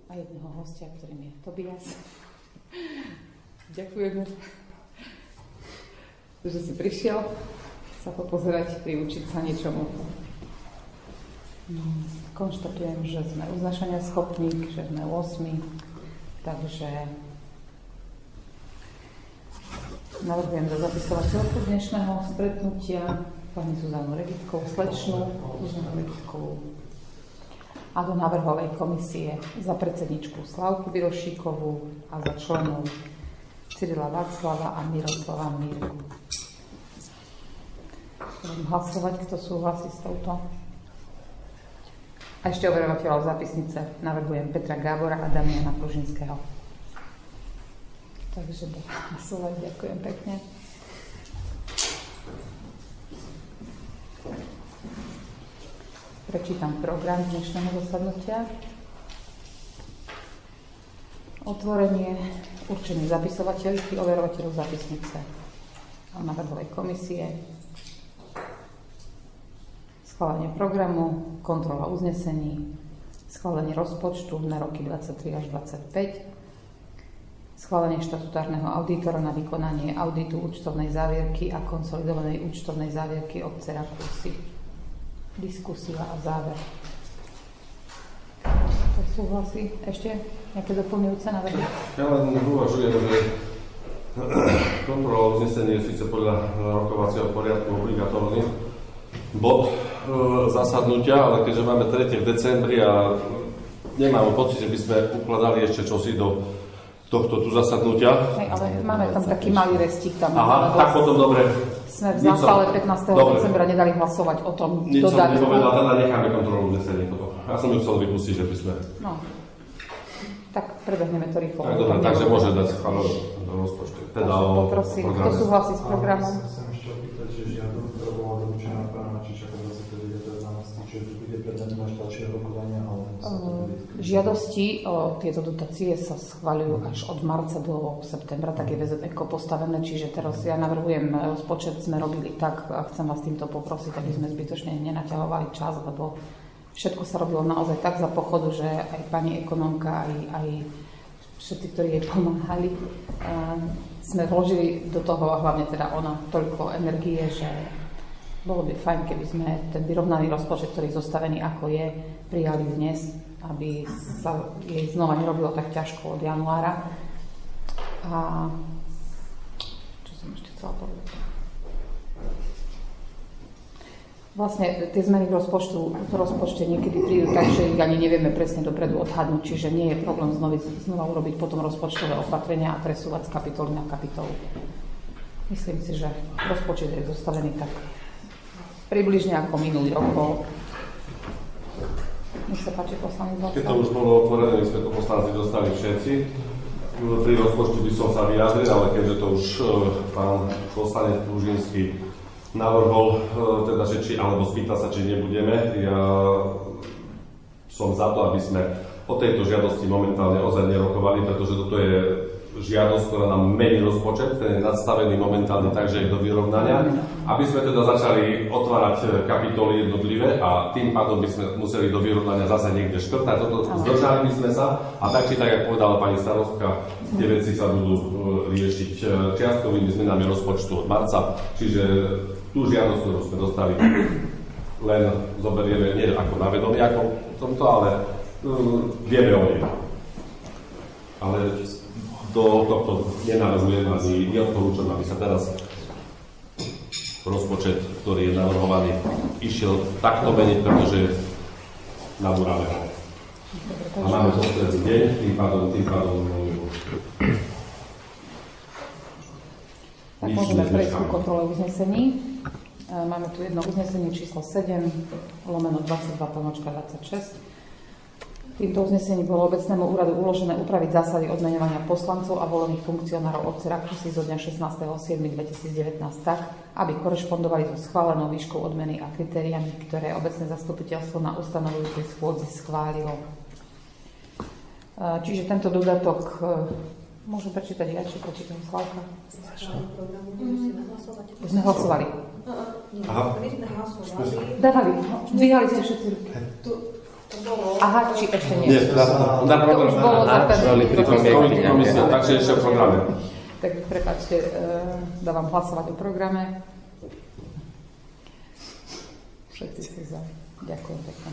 a jedného hostia, ktorým je Tobias. Ďakujeme, že si prišiel sa popozerať, priučiť sa niečomu. Konštatujem, že sme uznašania schopní, že sme 8, takže navrhujem za zapisovateľku dnešného stretnutia pani Zuzanu Regitkovú, slečnú Zuzanu Regitkovú, a do návrhovej komisie za predsedničku Slavku Birošíkovú a za členov Cyrila Václava a Miroslava Mírku. Budem hlasovať, kto súhlasí s touto. A ešte overovateľov zápisnice navrhujem Petra Gábora a Damiana Pružinského. Takže budem hlasovať. Ďakujem pekne. Prečítam program dnešného zasadnutia. Otvorenie, určenie zapisovateľky, overovateľov zápisnice a návrhovej komisie, schválenie programu, kontrola uznesení, schválenie rozpočtu na roky 23 až 25, schválenie štatutárneho auditora na vykonanie auditu účtovnej závierky a konsolidovanej účtovnej závierky obce Rakúsy. Diskusia a záver. To súhlasí? Ešte nejaké doplňujúce návrhy? Ja len uvažujem, že kontrola uznesenie je síce podľa rokovacieho poriadku obligatórny bod zasadnutia, ale keďže máme 3. decembri a nemám pocit, že by sme ukladali ešte čosi do tohto tu zasadnutia. Hej, ale máme tam taký malý restík tam. Aha, tak potom dobre. Sme v zápale 15. decembra nedali hlasovať o tom. Nič som nepovedal, teda necháme kontrolu uznesenie. Ja som ju chcel vypustiť, že by sme... No, tak prebehneme to rýchlo. Tak dobre, takže môže dať schváľovať do rozpočtu. Teda o poprosím, kto súhlasí s programom? Chcem ešte opýtať, že žiadom, ktorá bola doručená pána Mačičaka 29.12, čiže tu bude predmetom až ďalšieho rokovania, ale žiadosti o tieto dotácie sa schvaľujú až od marca do septembra, tak je VZEko postavené, čiže teraz ja navrhujem rozpočet, sme robili tak a chcem vás týmto poprosiť, aby sme zbytočne nenaťahovali čas, lebo všetko sa robilo naozaj tak za pochodu, že aj pani ekonomka, aj všetci, ktorí jej pomáhali, sme vložili do toho, a hlavne teda ona, toľko energie, že bolo by fajn, keby sme ten vyrovnaný rozpočet, ktorý je zostavený ako je, prijali dnes, aby sa jej znova nerobilo tak ťažko od januára. A čo som ešte chcela povedať? Vlastne tie zmeny v rozpočte niekedy prídu tak, že ich ani nevieme presne dopredu odhadnúť, čiže nie je problém znova urobiť potom rozpočtové opatrenia a presúvať z kapitoly na kapitolu. Myslím si, že rozpočet je zostavený tak približne ako minulý rok bol. Nech sa páči, poslanec. Keď to už bolo otvorené, my sme to poslanci dostali všetci. Pri rozpočtu by som sa vyjadril, ale keďže to už pán poslanec Pružinský navrhol, teda, že či, alebo spýta sa, či nebudeme, ja som za to, aby sme o tejto žiadosti momentálne ozaj nerokovali, pretože toto je žiadosť, ktorá nám mení rozpočet, ten je nadstavený momentálne tak, že je do vyrovnania, aby sme teda začali otvárať kapitoly jednotlivé a tým pádom by sme museli do vyrovnania zase niekde škrtať. Toto zdržali by sme sa a tak či tak, jak povedala pani starostka, tie veci sa budú riešiť čiastkovými zmenami rozpočtu od marca, čiže tú žiadosť, ktorú sme dostali, len zoberieme nie ako na vedomie, ako tomto, ale vieme o nej. Ale do tohto nenavrhujem ani neodporúčam, aby sa teraz rozpočet, ktorý je navrhovaný, išiel takto meniť, pretože nabúrame ho. A máme posledný deň, tým pádom tak môžeme prejsť ku kontrole uznesení. Máme tu jedno uznesenie číslo 7/22/26. Týmto uznesením bolo obecnému úradu uložené upraviť zásady odmeňovania poslancov a volených funkcionárov obce Rakúsy zo dňa 16.7.2019 tak, aby korešpondovali so schválenou výškou odmeny a kritériami, ktoré obecné zastupiteľstvo na ustanovujúcej schôdzi schválilo. Čiže tento dodatok môžem prečítať ja, či prečítam Slavka? Sme hlasovali. Aha. Dávali, dvíhali ste všetci ruky. Aha, či ešte nie. Nie, na program. To už bolo za ten... Komisia, takže ešte v programe. Tak prepáčte, dávam hlasovať o programe. Všetci si za. Ďakujem pekne.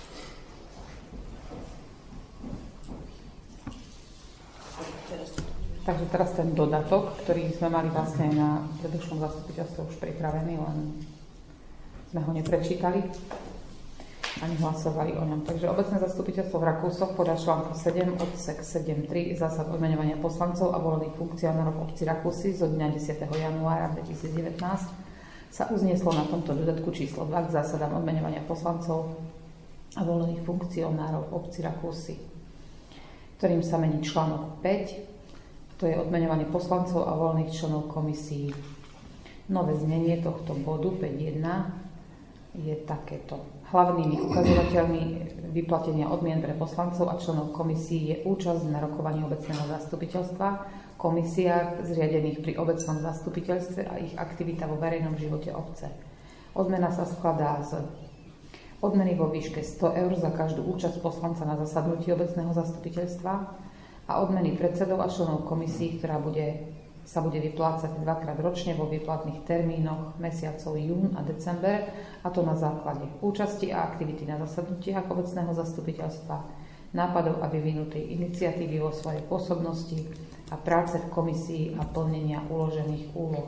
Takže teraz ten dodatok, ktorý sme mali vlastne na predošlom zastupiteľstve už pripravený, len sme ho neprečítali ani hlasovali o ňom. Takže obecné zastupiteľstvo v Rakúsoch podľa článku 7 odsek 7.3 zásad odmeňovania poslancov a volených funkcionárov obci Rakúsy zo dňa 10. januára 2019 sa uznieslo na tomto dodatku číslo 2 k zásadám odmeňovania poslancov a volených funkcionárov obci Rakúsy, ktorým sa mení článok 5, to je odmeňovanie poslancov a volených členov komisí. Nové znenie tohto bodu 5.1 je takéto. Hlavnými ukazovateľmi vyplatenia odmien pre poslancov a členov komisí je účasť na rokovaní obecného zastupiteľstva, komisiách zriadených pri obecnom zastupiteľstve a ich aktivita vo verejnom živote obce. Odmena sa skladá z odmeny vo výške 100 eur za každú účasť poslanca na zasadnutí obecného zastupiteľstva a odmeny predsedov a členov komisí, ktorá sa bude vyplácať dvakrát ročne vo výplatných termínoch mesiacov jún a december, a to na základe účasti a aktivity na zasadnutiach obecného zastupiteľstva, nápadov a vyvinutej iniciatívy vo svojej pôsobnosti a práce v komisii a plnenia uložených úloh.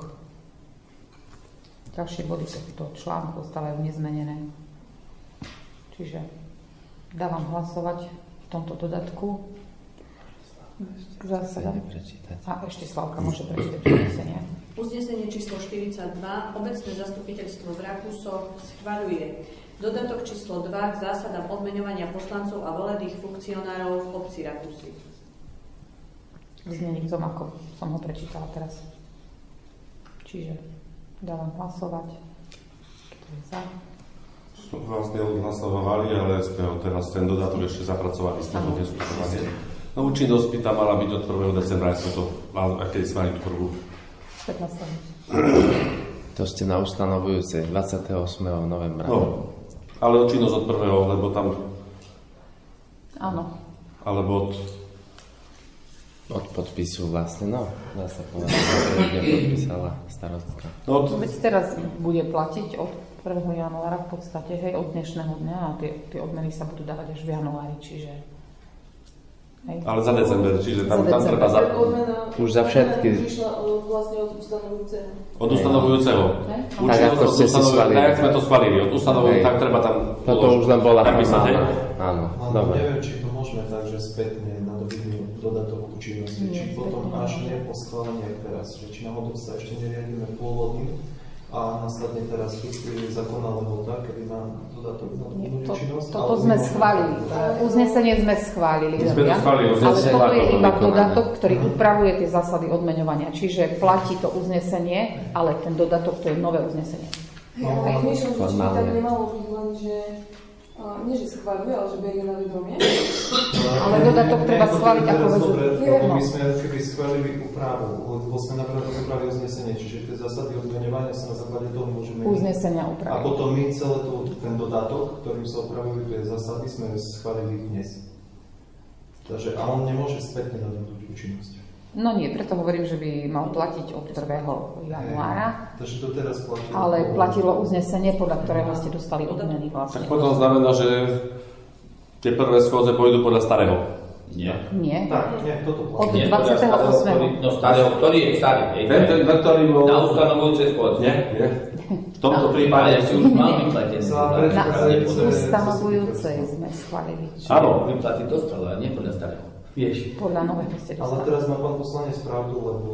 Ďalšie body tohto článku ostávajú nezmenené. Čiže dávam hlasovať v tomto dodatku. Zásada. A ešte Slavka môže prečítať uznesenie. Uznesenie číslo 42. Obecné zastupiteľstvo v Rakúsoch schvaľuje dodatok číslo 2 k zásadám odmeňovania poslancov a volených funkcionárov v obci Rakúsy. Znení tom, ako som ho prečítala teraz. Čiže dávam hlasovať. Kto je za? Vlastne odhlasovali, ale sme ho teraz ten dodatok ešte zapracovali z toho diskutovania. No účinnosť by tam mala byť od 1. decembra, aj keď sme mali tú prvú. 15. To ste na ustanovujúce 28. novembra. No, ale účinnosť od 1. lebo tam... Áno. Alebo od podpisu vlastne, no. Dá sa povedať, že podpísala starostka. No, Veď teraz bude platiť od 1. januára v podstate, hej, od dnešného dňa, a tie odmeny sa budú dávať až v januári, čiže... Hej. Ale za december, čiže tam treba za... Už za všetky. Prišla vlastne od ustanovujúceho. Od ustanovujúceho. Tak ako ste si schválili. Tak, sme to schválili. Od ustanovujúceho, tak treba tam... Toto už len bola napísať. Áno, Ale dobre. neviem, či to môžeme tak, že spätne nadobudnú dodatok účinnosti, či potom až nie po schválení teraz, že či náhodou sa ešte neriadíme pôvodným a následne teraz je zákonná lehota, kedy nám dodatok nadobudnú účinnosť. Toto sme schválili. Uznesenie sme schválili. My sme to schválili, ale toto je iba dodatok, ktorý upravuje tie zásady odmeňovania. Čiže platí to uznesenie, ale ten dodatok to je nové uznesenie. Ale myšlenka, či tam nemalo byť len, že nie, že schváľuje, ale že berie na vedomie. Ale dodatok treba schváliť ako lebo my sme keby schválili úpravu, lebo sme napravili úpravy uznesenie, čiže tie zásady odmeňovania sa na základe toho môžeme... Uznesenia A upraviť. potom my celé ten dodatok, ktorým sa upravujú tie zásady, sme schválili dnes. Takže, a on nemôže spätne nadobudnúť účinnosť. No nie, preto hovorím, že by mal platiť od 1. januára, Takže to teraz platí. ale platilo uznesenie, podľa ktorého ste dostali odmeny vlastne. Tak potom znamená, že tie prvé schôdze pôjdu podľa starého. Nie. Nie, Tak, nie, toto od platí. 28. No starého, ktorý je starý? Ten, ktorý bol... Na ustanovujúce schôdze. Nie. V tomto Ale prípade... ešte už mal vyplatený. Na ustanovujúcej sme schválili. Áno. Vyplatiť dostal, ale nie podľa starého. Vieš. Podľa nového ste Ale dostali. teraz má pán poslanec pravdu, lebo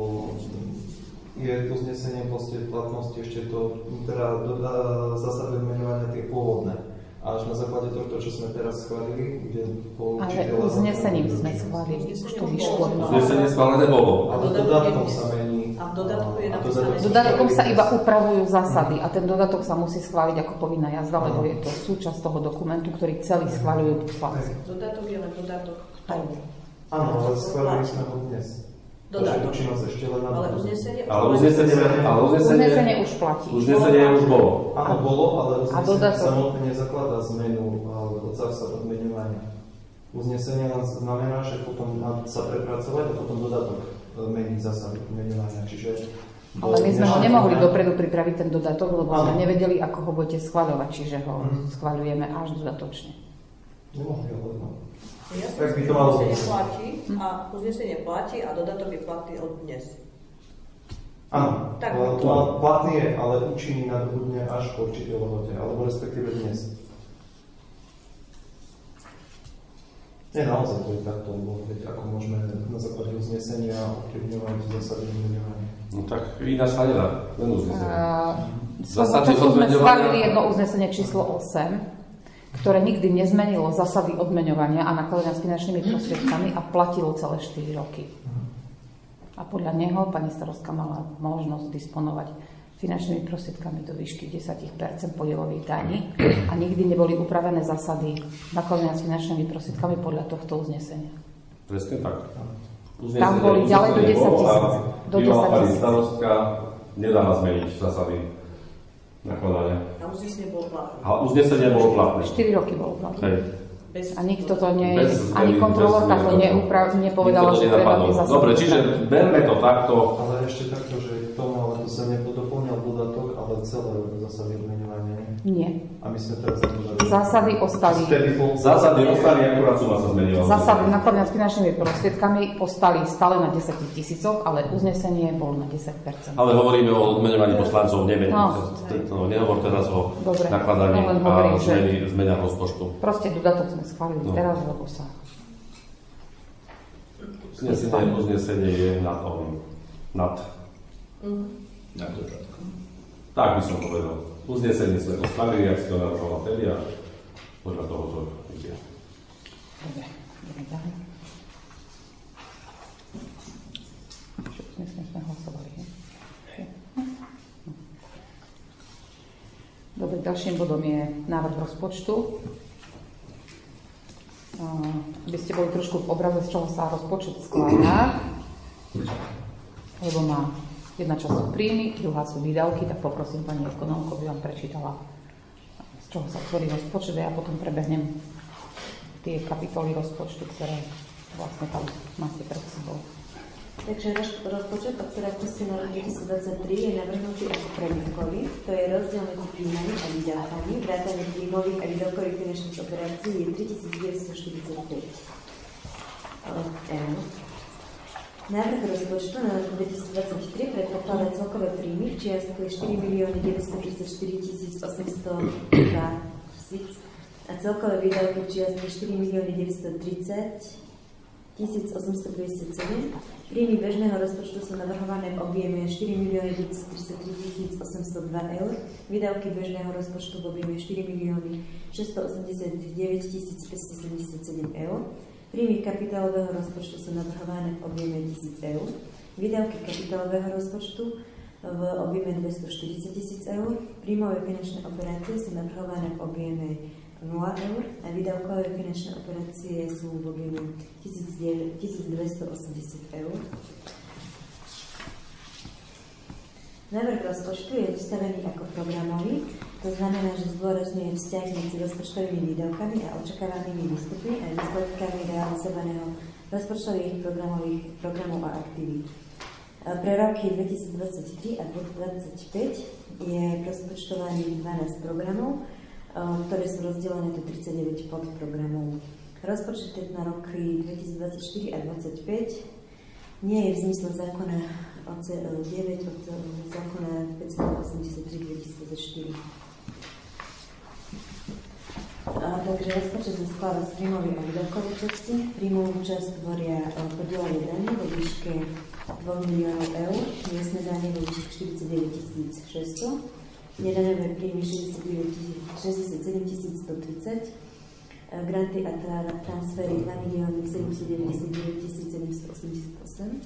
je to znesenie vlastne platnosti ešte to, teda zásady odmeňovania tie pôvodné. A až na základe tohto, čo sme teraz schválili, kde po Ale uznesením sme schválili, už to vyšlo. Uznesenie schválené bolo. Ale dodatkom sa mení. A v dodatku je napísané... Dodatkom sa iba upravujú zásady a ten dodatok sa musí schváliť ako povinná jazda, lebo je to súčasť toho dokumentu, ktorý celý schváľujú poslanci. Dodatok je len dodatok k tomu. Áno, ale schválili sme ho dnes. Dodatok. Účinnosť ešte len na Ale uznesenie... Uznesenie už platí. Uznesenie už bolo. Áno, bolo, ale A uznesenie dodatok? samotné nezakladá zmenu zásad odmeňovania. Uznesenie len znamená, že potom má sa prepracovať a potom dodatok meniť zásady odmeňovania. Ale my sme ho nemohli dopredu pripraviť ten dodatok, lebo sme nevedeli, ako ho budete schvaľovať, čiže ho schvaľujeme až dodatočne. Nemohli, ale no. Tak by to malo uznesenie platí a dodatok je platný od dnes. Áno, platný je, ale účinný nadobudne až po určitej lehote, alebo respektíve dnes. Nie, naozaj to je takto, lebo ako môžeme na základe uznesenia ovplyvňovať zásady odmeňovania. No tak ináč sa nedá, len uznesenie. Zásady sme schválili jedno uznesenie číslo 8, ktoré nikdy nezmenilo zásady odmeňovania a nakladania s finančnými prostriedkami a platilo celé 4 roky. A podľa neho pani starostka mala možnosť disponovať finančnými prostriedkami do výšky 10% podielových daní a nikdy neboli upravené zásady nakladania s finančnými prostriedkami podľa tohto uznesenia. Presne tak. Tam boli ďalej do 10 000. Bývalá pani starostka nedala zmeniť zásady nakladania. A uznesenie bolo platné. A uznesenie bolo platné. 4 roky bolo platné. Hej. A nikto to ani kontrolórka to nepovedala, že treba tie zásady. Dobre, čiže berme to takto. Ale ešte takto, že tomu ale to sa nedoplňal dodatok, ale celé zásady odmeňovania. Nie. A my sme teraz zabudali. Zásady ostali. Zásady ostali, akurát suma sa zmenila. Zásady nakladania s finančnými prostriedkami ostali stále na 10 000, ale uznesenie bolo na 10%. Ale hovoríme o odmeňovaní poslancov, nehovor teraz o nakladaní a zmena rozpočtu. Proste dodatok sme schválili teraz, lebo sa... Uznesenie je nad dodatkom. Tak by som povedal. Uznesenie sme to schválili, ak si to navrhovala vtedy a podľa toho to ide. Dobre, ideme ďalej. Uznesenie sme hlasovali. Dobre, ďalším bodom je návrh rozpočtu. Aby ste boli trošku v obraze, z čoho sa rozpočet skladá, lebo má jedna časť sú príjmy, druhá sú výdavky, tak poprosím pani ekonómku, aby vám prečítala, z čoho sa tvorí rozpočet a ja potom prebehnem tie kapitoly rozpočtu, ktoré vlastne tam máte pred sebou. Takže náš rozpočet, o ktorom ste na rok 2023 je navrhnutý ako prebytkový, to je rozdiel medzi príjmami a výdavkami, vrátane príjmových a výdavkových finančných operácií je 3945 eur. Návrh rozpočtu na rok 2023 predpokladá celkové príjmy v čiastke 4 934 802 a celkové výdavky v čiastke 4 930 1857. Príjmy bežného rozpočtu sú navrhované v objeme 4 933 802 eur, výdavky bežného rozpočtu v objeme 4 689 577 eur, príjmy kapitálového rozpočtu sú navrhované v objeme 1000 eur, výdavky kapitálového rozpočtu v objeme 240 000 eur, príjmové finančné operácie sú navrhované v objeme 0 eur a výdavkové finančné operácie sú v objeme 1280 eur. Návrh rozpočtu je ustavený ako programový, to znamená, že zdôrazňuje vzťah medzi rozpočtovými výdavkami a očakávanými výstupmi a výsledkami realizovaného rozpočtových programov a aktivít. Pre roky 2023 a 2025 je rozpočtovaných 12 programov, ktoré sú rozdelené do 39 podprogramov. Rozpočet na roky 2024 a 2025 nie je v zmysle zákona 9 od zákona 583 2004. Takže rozpočet sa skladá z príjmovej a výdavkovej časti. Príjmovú časť tvoria podielové dane vo výške 2 miliónov eur, miestne dane vo výške 49 600, nedaňové príjmy 67 130, granty a transfery 2 799 788,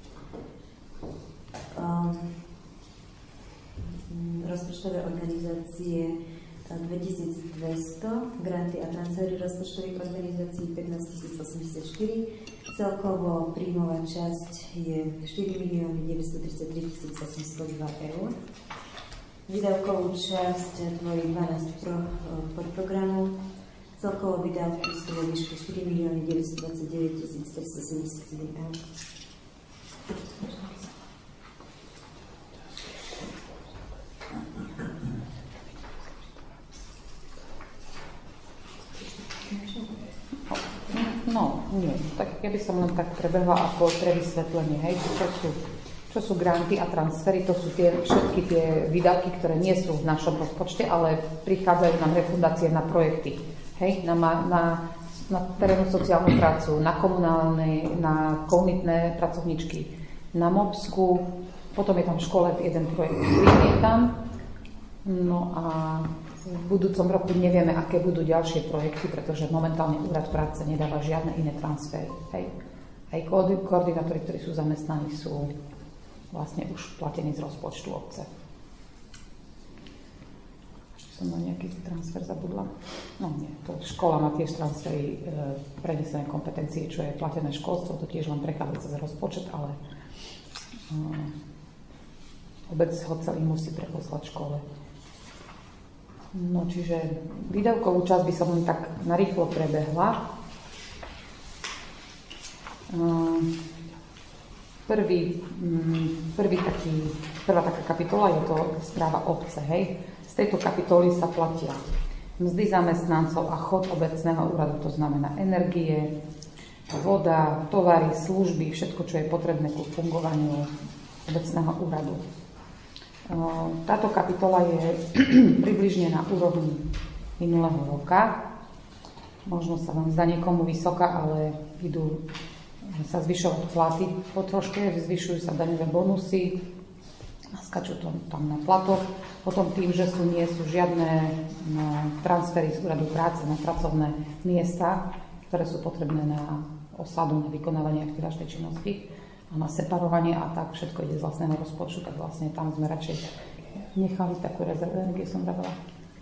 rozpočtové organizácie 2200, granty a transfery rozpočtových organizácií 15 084, celkovo príjmová časť je 4 933 802 eur. Výdavkovú časť tvorí 12 podprogramov, Celkovo výdavky sú vo výške 4 929 477 eur. No, nie. Tak ja by som len tak prebehla ako pre vysvetlenie, hej, čo sú granty a transfery, to sú všetky tie výdavky, ktoré nie sú v našom rozpočte, ale prichádzajú nám refundácie na projekty, hej, na terénnu sociálnu prácu, na komunálne, na komunitné pracovničky, na MOPSku, potom je tam v škole jeden projekt, je tam, no a v budúcom roku nevieme, aké budú ďalšie projekty, pretože momentálne Úrad práce nedáva žiadne iné transfery. Hej. Aj koordinátori, ktorí sú zamestnaní, sú vlastne už platení z rozpočtu obce. Ešte som na nejaký transfer zabudla. No nie, to škola má tiež transfery prenesené kompetencie, čo je platené školstvo, to tiež len prechádza cez rozpočet, ale obec ho celý musí preposlať škole. No, čiže výdavkovú časť by som len tak narýchlo prebehla. Prvá taká kapitola je to správa obce, hej. Z tejto kapitoly sa platia mzdy zamestnancov a chod obecného úradu, to znamená energie, voda, tovary, služby, všetko, čo je potrebné ku fungovaniu obecného úradu. Táto kapitola je približne na úrovni minulého roka. Možno sa vám zdá niekomu vysoká, ale idú sa zvyšovať platy po troške, zvyšujú sa daňové bonusy, skačú tam na platoch. Potom tým, že nie sú žiadne transfery z úradu práce na pracovné miesta, ktoré sú potrebné na osadu, na vykonávanie aktivačnej činnosti, a na separovanie a tak všetko ide z vlastného rozpočtu, tak vlastne tam sme radšej nechali takú rezervu energie, som vravela.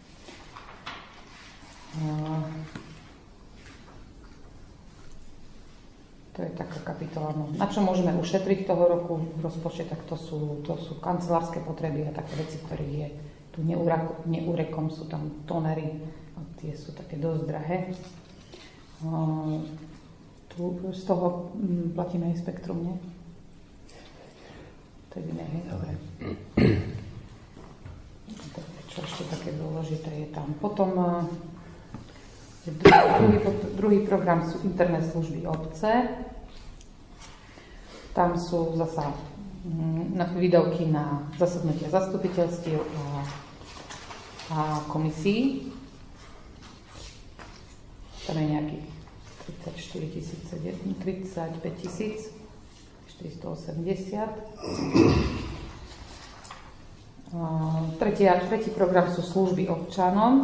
To je taká kapitola. No. Na čo môžeme ušetriť toho roku v rozpočte, tak to sú kancelárske potreby a také veci, ktoré je tu neúrekom, sú tam tonery a tie sú také dosť drahé. Tu z toho platíme aj Spektrum, nie? To je iné, hej? Dobre. Čo ešte také dôležité je tam. Potom druhý program sú interné služby obce. Tam sú zasa výdavky na zasadnutia zastupiteľstiev a komisí. Tam je nejakých 35 480. Tretí program sú služby občanom.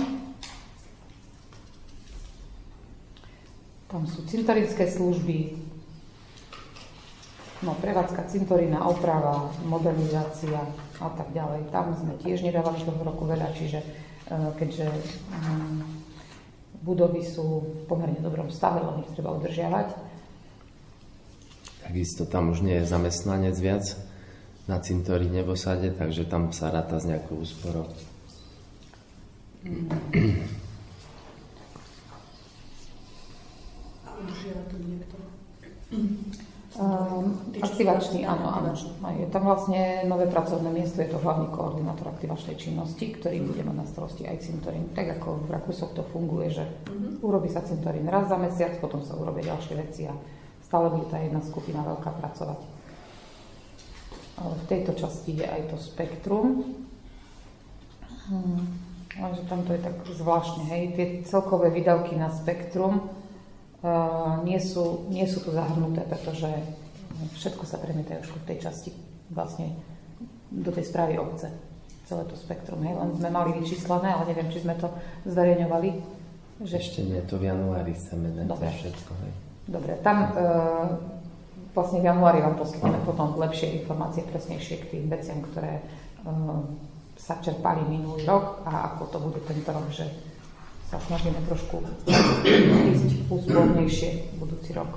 Tam sú cintorinské služby, prevádzka cintorína, oprava, modernizácia a tak ďalej. Tam sme tiež nedávali toho roku veľa, čiže keďže budovy sú v pomerne dobrom stave, len ich treba udržiavať. Takisto tam už nie je zamestnanec viac na cintoríne v osade, takže tam sa ráta s nejakou úsporou. A udržiava to niekto? Aktivačný, áno. Je tam vlastne nové pracovné miesto, je to hlavný koordinátor aktivačnej činnosti, ktorý bude mať na starosti aj cintorín. Tak ako v Rakúsoch to funguje, že urobí sa cintorín raz za mesiac, potom sa urobia ďalšie veci a stále bude tá jedna skupina veľká pracovať. Ale v tejto časti je aj to Spektrum. Takže tam to je tak zvláštne, hej. Tie celkové výdavky na Spektrum nie sú tu zahrnuté, pretože všetko sa premietajú už v tej časti vlastne do tej správy obce. Celé to Spektrum, hej. Len sme mali vyčíslené, ale neviem, či sme to zverejňovali. Že... Ešte nie, to v januári chceme dať všetko, hej. Dobre, tam vlastne v januári vám poskytneme potom lepšie informácie, presnejšie k tým veciam, ktoré sa čerpali minulý rok a ako to bude tento rok, že sa snažíme trošku ísť úspornejšie budúci rok.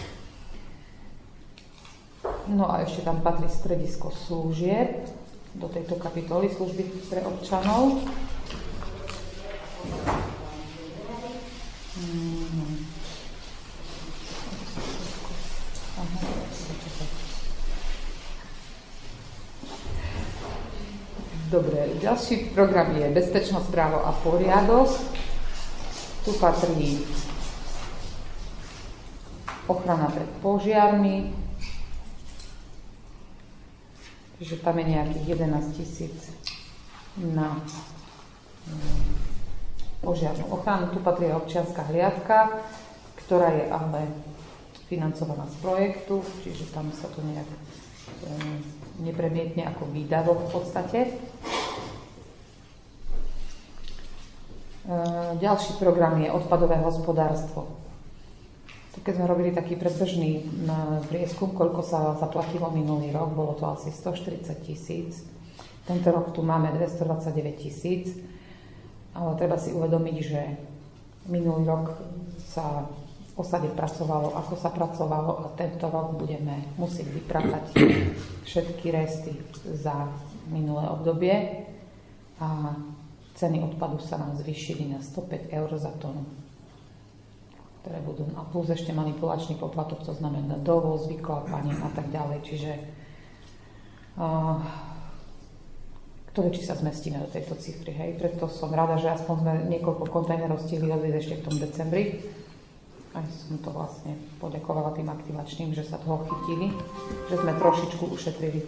No a ešte tam patrí stredisko služieb do tejto kapitoly služby pre občanov. Dobre, ďalší program je bezpečnosť, právo a poriadok. Tu patrí ochrana pred požiarmi, čiže tam je nejakých 11 000 na požiarnú ochranu. Tu patrí občianska hliadka, ktorá je ale financovaná z projektu, čiže tam sa to nejak nepremietne ako výdavok v podstate. Ďalší program je odpadové hospodárstvo. Keď sme robili taký predbežný prieskum, koľko sa zaplatilo minulý rok, bolo to asi 140 000. Tento rok tu máme 229 000, ale treba si uvedomiť, že minulý rok sa v osade pracovalo, ako sa pracovalo, a tento rok budeme musieť vypratať všetky resty za minulé obdobie a ceny odpadu sa nám zvýšili na 105 eur za tonu, ktoré budú, a plus ešte manipulačný poplatok, to znamená dovoz, vyklápanie a tak ďalej, čiže ktoré či sa zmestíme do tejto cifry, hej, preto som rada, že aspoň sme niekoľko kontajnerov stihli odviezť ešte v tom decembri. Aj som to vlastne poďakovala tým aktivačným, že sa toho chytili, že sme trošičku ušetrili.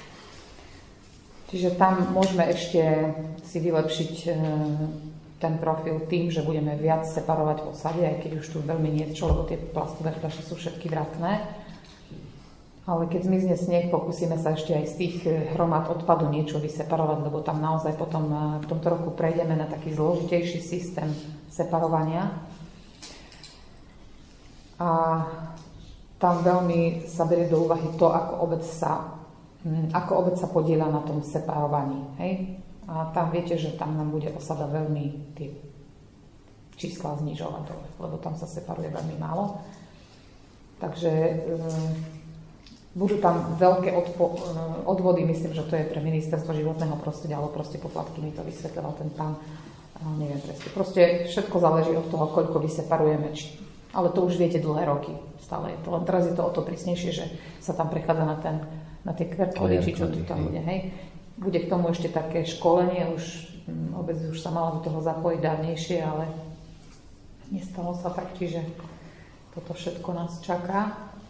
Čiže tam môžeme ešte si vylepšiť ten profil tým, že budeme viac separovať v osade, aj keď už tu veľmi nie je čo, lebo tie plastové fľaše sú všetky vratné. Ale keď zmizne sneh, pokúsime sa ešte aj z tých hromad odpadu niečo vyseparovať, lebo tam naozaj potom v tomto roku prejdeme na taký zložitejší systém separovania. A tam veľmi sa berie do úvahy to, ako obec sa podieľa na tom separovaní. Hej? A tam viete, že tam nám bude osada veľmi tie čísla znižovať dole, lebo tam sa separuje veľmi málo. Takže budú tam veľké odvody, myslím, že to je pre ministerstvo životného prostredia, alebo proste poplatky, mi to vysvetľoval ten pán, neviem presne. Proste všetko záleží od toho, koľko vyseparujeme, ale to už viete dlhé roky, stále je to. Len teraz je to o to prísnejšie, že sa tam prechádza na tie kvertkovie, či čo tu tam bude, hej. Bude k tomu ešte také školenie, obec už sa mala do toho zapojiť dávnejšie, ale nestalo sa tak, čiže toto všetko nás čaká.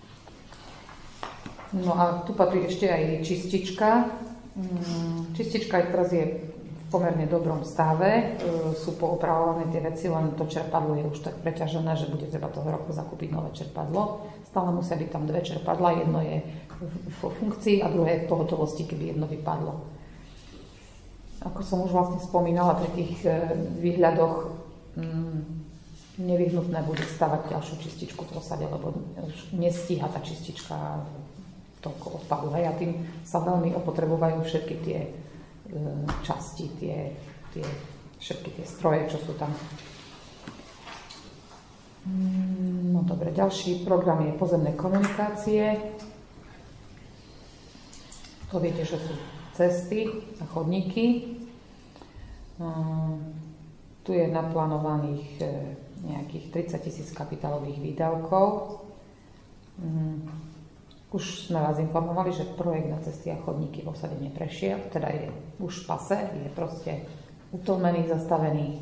No a tu patrí ešte aj čistička. Čistička teraz je v pomerne dobrom stave, sú poopravované tie veci, len to čerpadlo je už tak preťažené, že bude treba toho roku zakúpiť nové čerpadlo. Stále musia byť tam dve čerpadla, jedno je v funkcii a druhé je v pohotovosti, keby jedno vypadlo. Ako som už vlastne spomínala, pri tých výhľadoch nevyhnutné bude stavať ďalšiu čističku v osade, lebo už nestíha tá čistička toľko odpadu. A tým sa veľmi opotrebovajú všetky tie časti, všetky tie stroje, čo sú tam. No dobre, ďalší program je pozemné komunikácie. To viete, že sú cesty a chodníky. Tu je naplánovaných nejakých 30 000 kapitálových výdavkov. Už sme vás informovali, že projekt na cesty a chodníky v osade neprešiel, teda je už v pase, je proste utlmený, zastavený.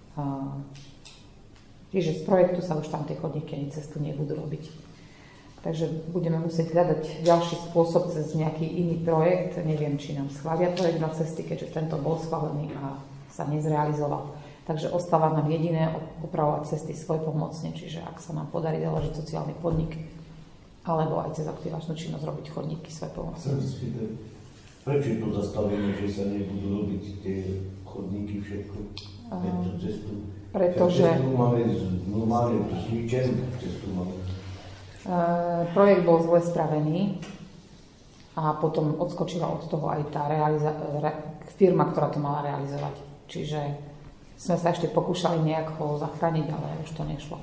Čiže z projektu sa už tam tie chodníky ani cestu nebudú robiť. Takže budeme musieť hľadať ďalší spôsob cez nejaký iný projekt. Neviem, či nám schvália projekt na cesty, keďže tento bol schválený a sa nezrealizoval. Takže ostáva nám jediné opravovať cesty svojpomocne, čiže ak sa nám podarí založiť sociálny podnik, alebo aj cez aktivačnú činnosť robiť chodníky svojpomocne. Chcem spýtať, prečo je to zastavené, že sa nebudú robiť tie chodníky všetko? Cestu? Pretože máme normálne zničenú cestu máme. Projekt bol zle spravený a potom odskočila od toho aj tá firma, ktorá to mala realizovať. Čiže sme sa ešte pokúšali nejak ho zachrániť, ale už to nešlo.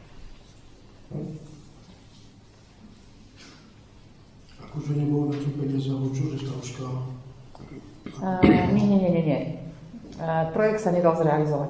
Akože nebolo na tým peniaze, alebo čo, že stavška? Nie. Projekt sa nedal zrealizovať.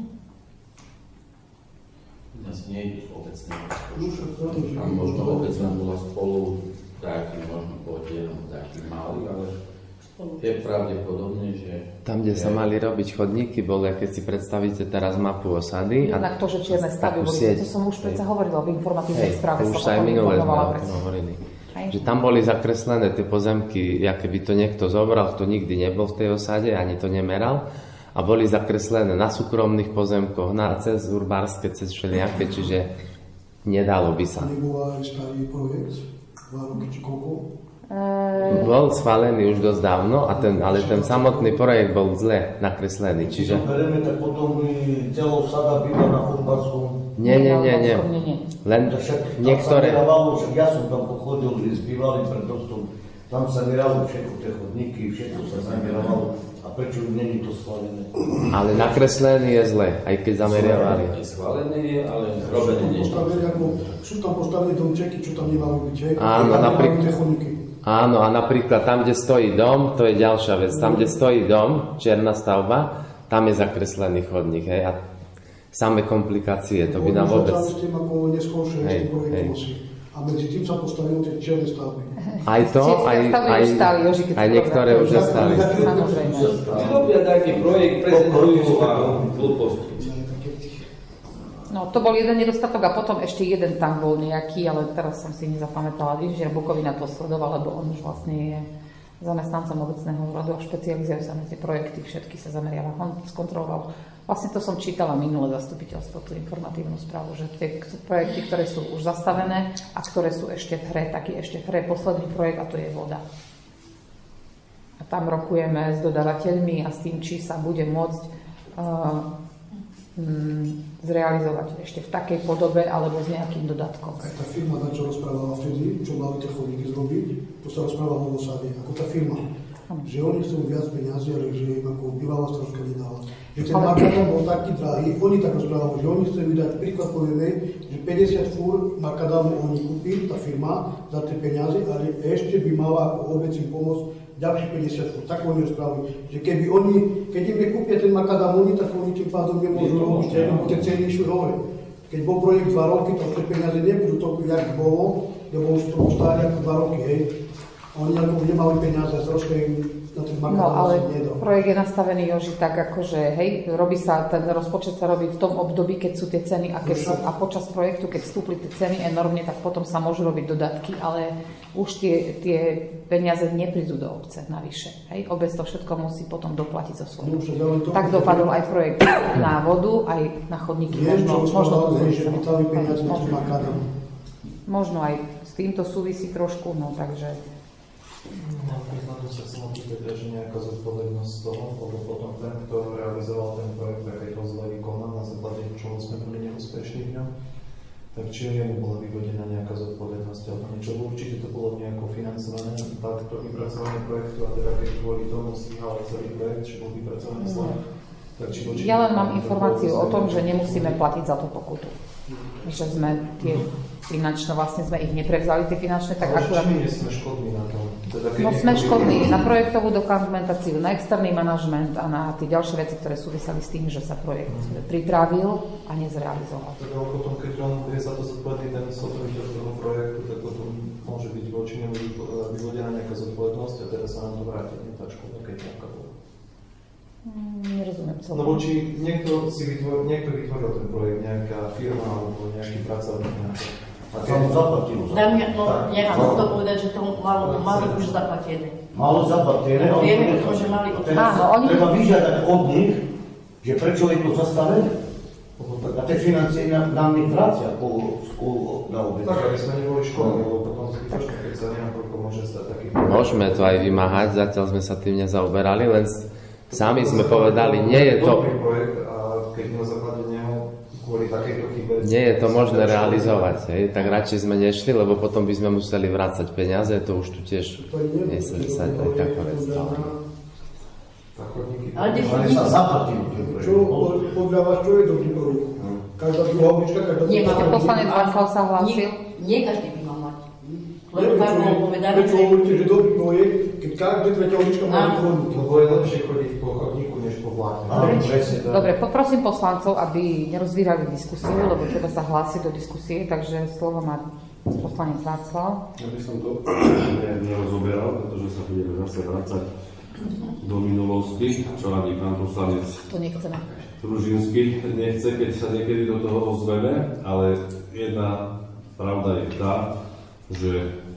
Asi nie je v obecnej rozpočtu. Tam možno obecná bola spolu, taký možno podiel, taký malý, ale Je pravdepodobné, že... Tam, kde sa mali robiť chodníky, boli, keď si predstavíte teraz mapu osady. Jednak to, že čierne stavby boli, to som už predsa hovorila v informatívnej správe. Už sa aj minulé sme o tom hovorili. Že tam boli zakreslené tie pozemky, aké by to niekto zobral, kto nikdy nebol v tej osade, ani to nemeral. A boli zakreslené na súkromných pozemkoch, cez urbárske, cez všelijaké, čiže nedalo by sa. Nebola aj starý projekt, 2 roky či koľko? Bol schválený už dosť dávno, ale ten samotný projekt bol zle nakreslený. Čiže... Bereme, tak potom by celá osada byla na urbárskom. Nie. Len niektoré... Ja som tam pochodil s bývalým prednostom, tam sa meralo všetko, tie chodníky, všetko sa zamerovalo. A prečo není to schválené? Ale nakreslený je zle, aj keď zameriavali. Schválený je, ale robený nie. Sú tam postavené domčeky, čo tam nemali byť. Áno, a napríklad tam, kde stojí dom, to je ďalšia vec. Tam, kde stojí dom, čierna stavba, tam je zakreslený chodník. Hej? A samé komplikácie, to by nám vôbec... A medzi tým sa postavili tie čierne stavby. Aj to, aj niektoré už zostali. Robia taký projekt, prezentujú a hlúposti. No, to bol jeden nedostatok a potom ešte jeden tam bol nejaký, ale teraz som si nezapamätala. Inžinier Bukovina to sledoval, lebo on už vlastne je zamestnancom obecného úradu a špecializuje sa na tie projekty, všetky sa zameriava. On skontroloval. Vlastne to som čítala minulé zastupiteľstvo, tú informatívnu správu, že tie projekty, ktoré sú už zastavené a ktoré sú ešte v hre, taký ešte v hre posledný projekt a to je voda. A tam rokujeme s dodávateľmi a s tým, či sa bude môcť zrealizovať ešte v takej podobe alebo s nejakým dodatkom. Aj tá firma, na čo rozprávala vtedy, čo mali tie chodníky zrobiť, to sa rozprávalo vo osade, ako tá firma. Že oni chcú viac peniazy, ale že im ako bývalá troška nedala. Že ten makadam bol taký drahý, oni tak rozprávali, že oni chcú vydať, príklad povieme, že 50 fúr makadamu oni kúpili, tá firma, za tie peniaze, ale ešte by mala ako obec im pomôcť ďalších 50 fúr. Tak oni rozprávali, že keby oni, keď im nekúpia ten makadam oni, tak oni tým pádom nemôžu robiť, tie ceny išli hore. Keď bol projekt 2 roky, tak tie peniaze nebudú toľko, jak bolo, lebo už to stále ako 2 roky, hej. Oni ako nemali peniaze, troška im na ten makadam. No ale projekt je nastavený, Joži, tak akože, hej, robí sa, ten rozpočet sa robí v tom období, keď sú tie ceny, aké sú. A počas projektu, keď vstúpli tie ceny enormne, tak potom sa môžu robiť dodatky, ale už tie peniaze neprídu do obce navyše. Hej, obec to všetko musí potom doplatiť zo svojho. Tak dopadol aj projekt na vodu, aj na chodníky. Možno aj s týmto súvisí trošku, no takže... Napríklad sa chcem opýtať, že nejaká zodpovednosť z toho, lebo potom ten, kto realizoval ten projekt, tak aj to zle vykonal, na základe čoho sme boli neúspešní v ňom, tak či jemu bola vyvodená nejaká zodpovednosť, alebo niečo, určite to bolo nejako financované, to vypracovanie projektu, a teda keď kvôli tomu zlyhal celý projekt, či bol vypracovaný zle. Ja len mám informáciu o tom, že nemusíme platiť za to pokutu. Že sme tie finančné, vlastne sme ich neprevzali, tie finančné, tak akurát... Ale či nie sme škodní na to? No sme škodní na projektovú dokumentáciu, na externý manažment a na tie ďalšie veci, ktoré súviseli s tým, že sa projekt pripravil a nezrealizoval. Tak potom, keď on vie za to zodpovedný ten spotrebiteľ toho projektu, tak potom môže byť voči nemu vyvodená nejaká zodpovednosť a teda sa nám to vráti, nie tá škoda, keď nejaká bola. Nerozumiem celé. No voči niekto vytvoril ten projekt, nejaká firma alebo nejaký pracovník nejaký. A to mu zaplatilo. Nechám to povedať, že to mali už zaplatené. Malo zaplatené. Vieme to, že mali od... Treba vyžiadať od nich, že prečo je to zastavené. A tie financie nám nevrácia na obec. Tak, aby sme neboli školní, lebo potom zbytočne, keď sa neviem, koľko môže stať takých... Môžeme to aj vymáhať, zatiaľ sme sa tým nezaoberali, len sami sme povedali, nie je to... Dobrý projekt a keď na základe neho kvôli takejto chybe... Nie je to možné realizovať, hej? Tak radšej sme nešli, lebo potom by sme museli vrácať peniaze, to už tu tiež nie sa aj taká vec stala. Ale sa zaplatilo. Podľa vás, čo je dobrý projekt? Každá druhá ulička, každá druhá... Ešte poslanec Václav sa hlásil. Nie každý by mal mať. Lebo tak bolo povedané, prečo hovoríte, že dobrý projekt, keď každá tretia ulička má chodník? Lebo je lepšie chodiť po chodníku, než po bláte. Dobre, poprosím poslancov, aby nerozvírali diskusiu, lebo treba sa hlásiť do diskusie, takže slovo má poslanec Václav. Ja by som to nerozoberal, pretože sa tu budeme zase vrácať do minulosti, čo ani pán poslanec Ružinský nechce, keď sa niekedy do toho ozveme, ale jedna pravda je tá, že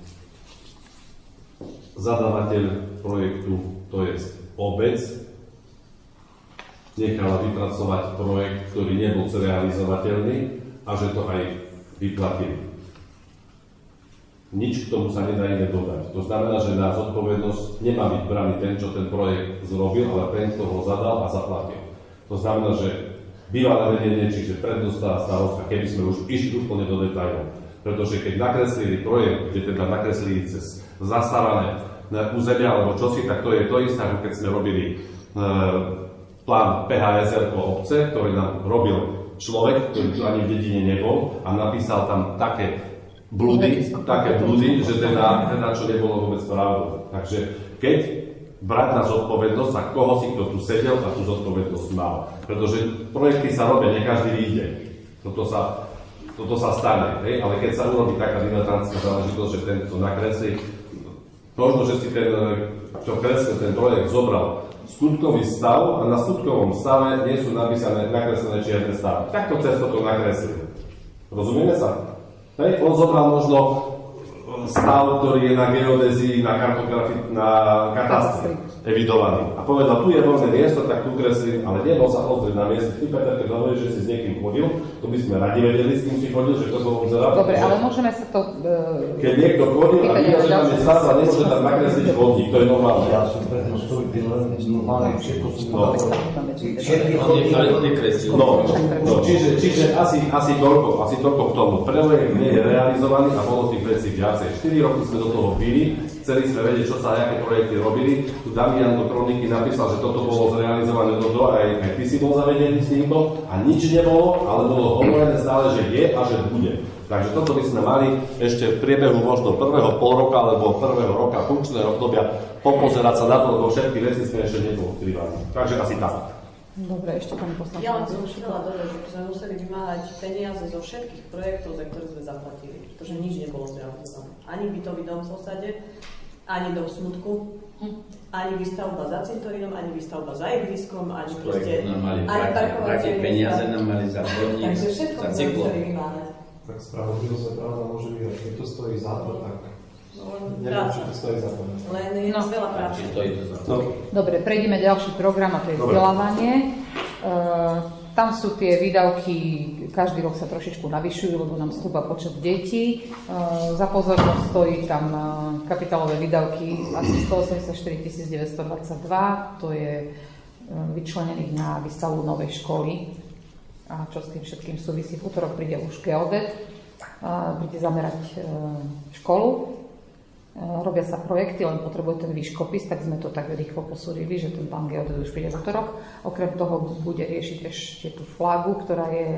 zadávateľ projektu, to je obec, nechala vypracovať projekt, ktorý nebol realizovateľný a že to aj vyplatili. Nič k tomu sa nedá iné dodať. To znamená, že na zodpovednosť nemá byť braný ten, čo ten projekt zrobil, ale ten, kto ho zadal a zaplatil. To znamená, že bývalé vedenie, čiže prednosta a starostka, keby sme už išli úplne do detailov. Pretože keď nakreslili projekt, kde teda nakreslili cez zastarané územia alebo čosi, tak to je to isté, ako keď sme robili plán PHSR obce, ktorý nám robil človek, ktorý tu ani v dedine nebol a napísal tam také blúdy, že teda čo nebolo vôbec pravdou. Takže keď brať na zodpovednosť, a koho si kto tu sedel a tú zodpovednosť mal. Pretože projekty sa robia, nie každý vyjde. Toto sa stane, hej? Ale keď sa urobí taká diletantská záležitosť, že ten, kto nakreslí, možno, že si ten, čo kreslil ten projekt, zobral skutkový stav a na skutkovom stave nie sú nakreslené čierne stavy. Takto cesto to nakreslil. Rozumieme sa? Hej? On zobral možno stav, ktorý je na geodézii, na kartografii, na katastri evidovaný. A povedal, tu je voľné miesto, tak tu kreslím, ale nebol sa pozrieť na miesto. Ty, Peter, keď hovoríš, že si s niekým chodil, to by sme radi vedeli, s kým si chodil, že to bolo vzerá. Dobre, ale môžeme sa to... Keď niekto chodil a videl, že tam je zasa, nemôže tam nakresliť vodník, to je normálne. Ja som prednostový pilot, normálne všetko sú všetky čiže asi toľko k tomu. Projekt nie je realizovaný a bolo tých vecí viacej. 4 roky sme do toho bili, chceli sme vedieť, čo sa aké projekty robili. Tu Damian do kroniky napísal, že toto bolo zrealizované do toho, aj ty si bol zavedený s týmto a nič nebolo, ale bolo hovorené stále, že je a že bude. Takže toto by sme mali ešte v priebehu možno prvého pol roka alebo prvého roka funkčného obdobia popozerať sa na to, lebo všetky veci sme ešte nepodkrývali. Takže asi tak. Dobre, ešte pani poslanec. Ja len som chcela dodať, že sme museli vymáhať peniaze zo všetkých projektov, za ktoré sme zaplatili, pretože nič nebolo zrealizované. Ani bytový dom v Osade, ani dom v Smutku, ani výstavba za cintorínom, ani výstavba za ihriskom, ani proste... Ani parkovacie peniaze nám mali za vodník, takže všetko sme museli vymáhať. Tak spravodlivosť a pravda môže byť, keď to stojí za to, tak... Neviem, či to stojí za to. Len je veľa práce. Dobre, prejdeme ďalší program a to je vzdelávanie. Tam sú tie výdavky, každý rok sa trošičku navyšujú, lebo nám stúpa počet detí. Za pozornosť stojí tam kapitálové výdavky asi 184 922, to je vyčlenených na výstavbu novej školy. A čo s tým všetkým súvisí, v útorok príde už geodet, príde zamerať školu. Robia sa projekty, len potrebuje ten výškopis, tak sme to tak rýchlo posúdili, že ten pán geodet už príde v útorok. Okrem toho bude riešiť ešte tú flagu, ktorá je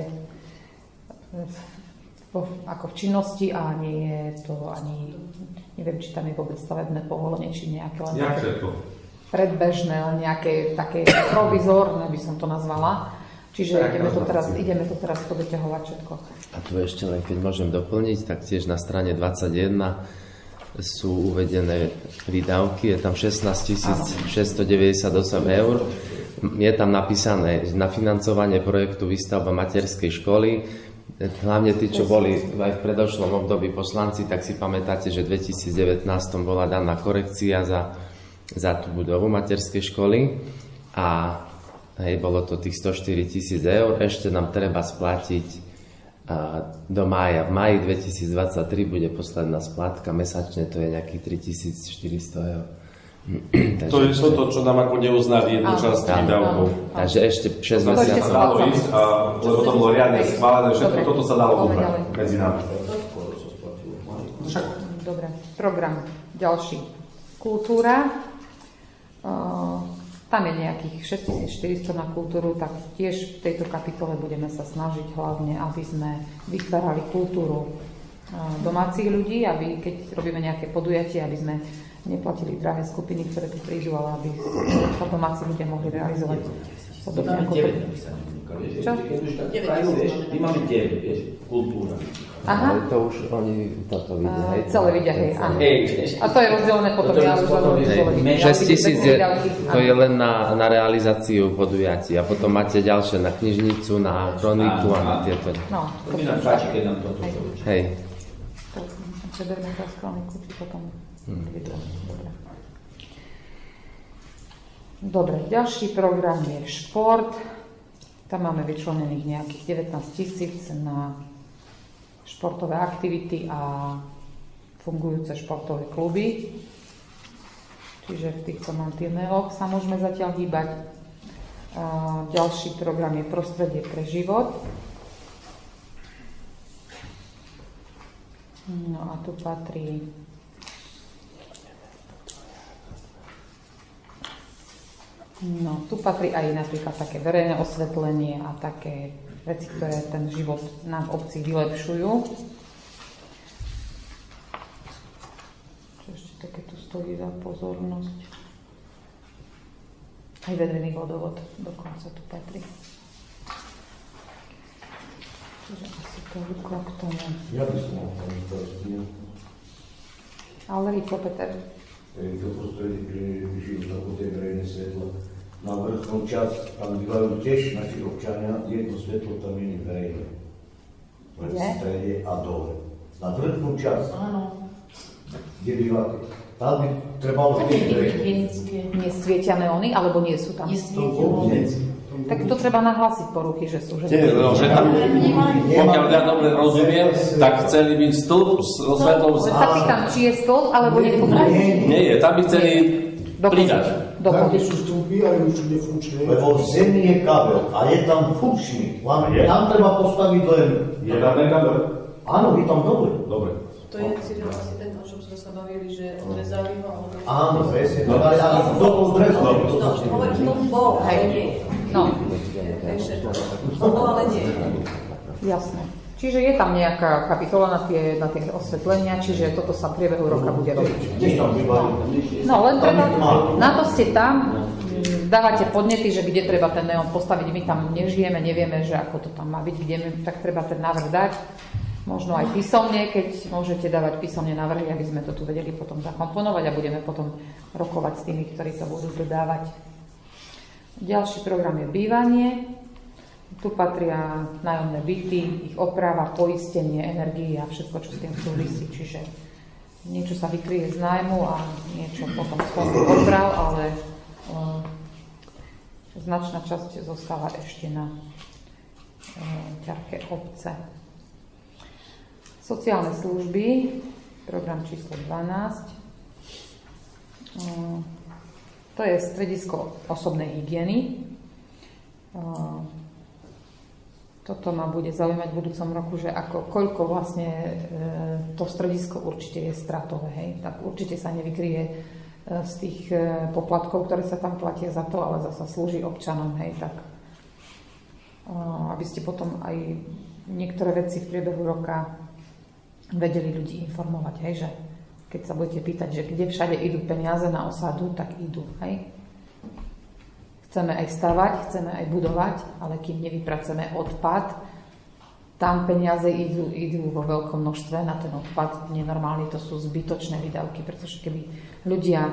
ako v činnosti a nie je to ani, neviem, či tam je vôbec stavebné povolenie, či nejaké len predbežné, len nejaké také provizórne by som to nazvala. Čiže ideme to teraz podoťahovať všetko. A tu ešte len, keď môžem doplniť, tak tiež na strane 21 sú uvedené výdavky, je tam 16 698 eur. Je tam napísané na financovanie projektu výstavba materskej školy. Hlavne tí, čo boli aj v predošlom období poslanci, tak si pamätáte, že v 2019 bola daná korekcia za tú budovu materskej školy a bolo to tých 104 000 eur. Ešte nám treba splatiť do mája. V máji 2023 bude posledná splátka. Mesačne to je nejakých 3400 eur. To je to, čo nám ako neuznali jednu časť výdavkov. Takže ešte 6 mesiacov. Dalo ísť, lebo to bolo riadne schválené, všetko toto sa dalo ubrať medzi nami. Dobre, program ďalší. Kultúra. Tam je nejakých 6400 na kultúru, tak tiež v tejto kapitole budeme sa snažiť hlavne, aby sme vytvárali kultúru domácich ľudí, aby keď robíme nejaké podujatie, aby sme neplatili drahé skupiny, ktoré tu prídu, ale aby sa domáci ľudia mohli realizovať Máme 9 napísané. Čo? Keď už tak prajú, vieš, my máme 9, vieš, kultúra. Aha. Ale to už oni toto vidia, hej? Celé vidia, hej, áno. A to je rozdelené potom, ja už len 6 000 to je len na realizáciu podujatí a potom máte ďalšie na knižnicu, na kroniku a na tieto. No, to mi nám páči, keď nám toto zaučí. Hej. To preberme teraz kroniku, či potom Dobre, ďalší program je šport. Tam máme vyčlenených nejakých 19 000 na športové aktivity a fungujúce športové kluby. Čiže v týchto mantineloch sa môžeme zatiaľ hýbať. Ďalší program je prostredie pre život. No a tu patrí aj napríklad také verejné osvetlenie a také veci, ktoré ten život nám v obci vylepšujú. Čo ešte také tu stojí za pozornosť? Aj vedený vodovod dokonca tu patrí. Čiže asi toľko k tomu. Ja by som mal tam starostí. Ale rýchlo, Peter. To prostredie pre život ako tie verejné svetla. Na vrchnom čas tam bývajú tiež naši občania, jedno svetlo tam je verejné. V strede a dole. Na vrchnom čas. Áno. Kde bývate? Tam by trebalo byť verejné. Nie svietia neóny, alebo nie sú tam? Tak to treba nahlásiť poruchy, že sú. Že tam, pokiaľ ja dobre rozumiem, tak chceli byť stĺp so svetlom z... Sa pýtam, či je stĺp, alebo nefunguje? Nie je, tam by chceli pridať. Tam sú stĺpy, ale už nefunkčné. Lebo v zemi je kabel a je tam funkčný. Tam treba postaviť len... Je tam ten kabel? Áno, je tam dobre. Dobre. To je Cyril asi ten, o čom sme sa bavili, že odrezali ho. Áno, presne. Ale kto to odrezal? Hovorím, to bol, ale nie. No. Ale nie. Jasné. Čiže je tam nejaká kapitola na tie osvetlenia, čiže toto sa v priebehu roka bude robiť. No len treba, na to ste tam, dávate podnety, že kde treba ten neon postaviť. My tam nežijeme, nevieme, že ako to tam má byť, tak treba ten návrh dať. Možno aj písomne, keď môžete dávať písomne návrhy, aby sme to tu vedeli potom zakomponovať a budeme potom rokovať s tými, ktorí to budú dodávať. Ďalší program je bývanie. Tu patria nájomné byty, ich oprava, poistenie, energie a všetko, čo s tým súvisí. Čiže niečo sa vykryje z nájmu a niečo potom z fondu oprav, ale značná časť zostáva ešte na ťarche obce. Sociálne služby, program číslo 12. To je stredisko osobnej hygieny. Toto ma bude zaujímať v budúcom roku, že koľko vlastne to stredisko určite je stratové. Hej? Tak určite sa nevykryje z tých poplatkov, ktoré sa tam platia za to, ale zasa slúži občanom. Hej? Tak, aby ste potom aj niektoré veci v priebehu roka vedeli ľudí informovať. Hej? Že keď sa budete pýtať, že kde všade idú peniaze na osadu, tak idú. Hej? Chceme aj stavať, chceme aj budovať, ale kým nevypracujeme odpad, tam peniaze idú vo veľkom množstve na ten odpad. Nenormálne to sú zbytočné výdavky, pretože keby ľudia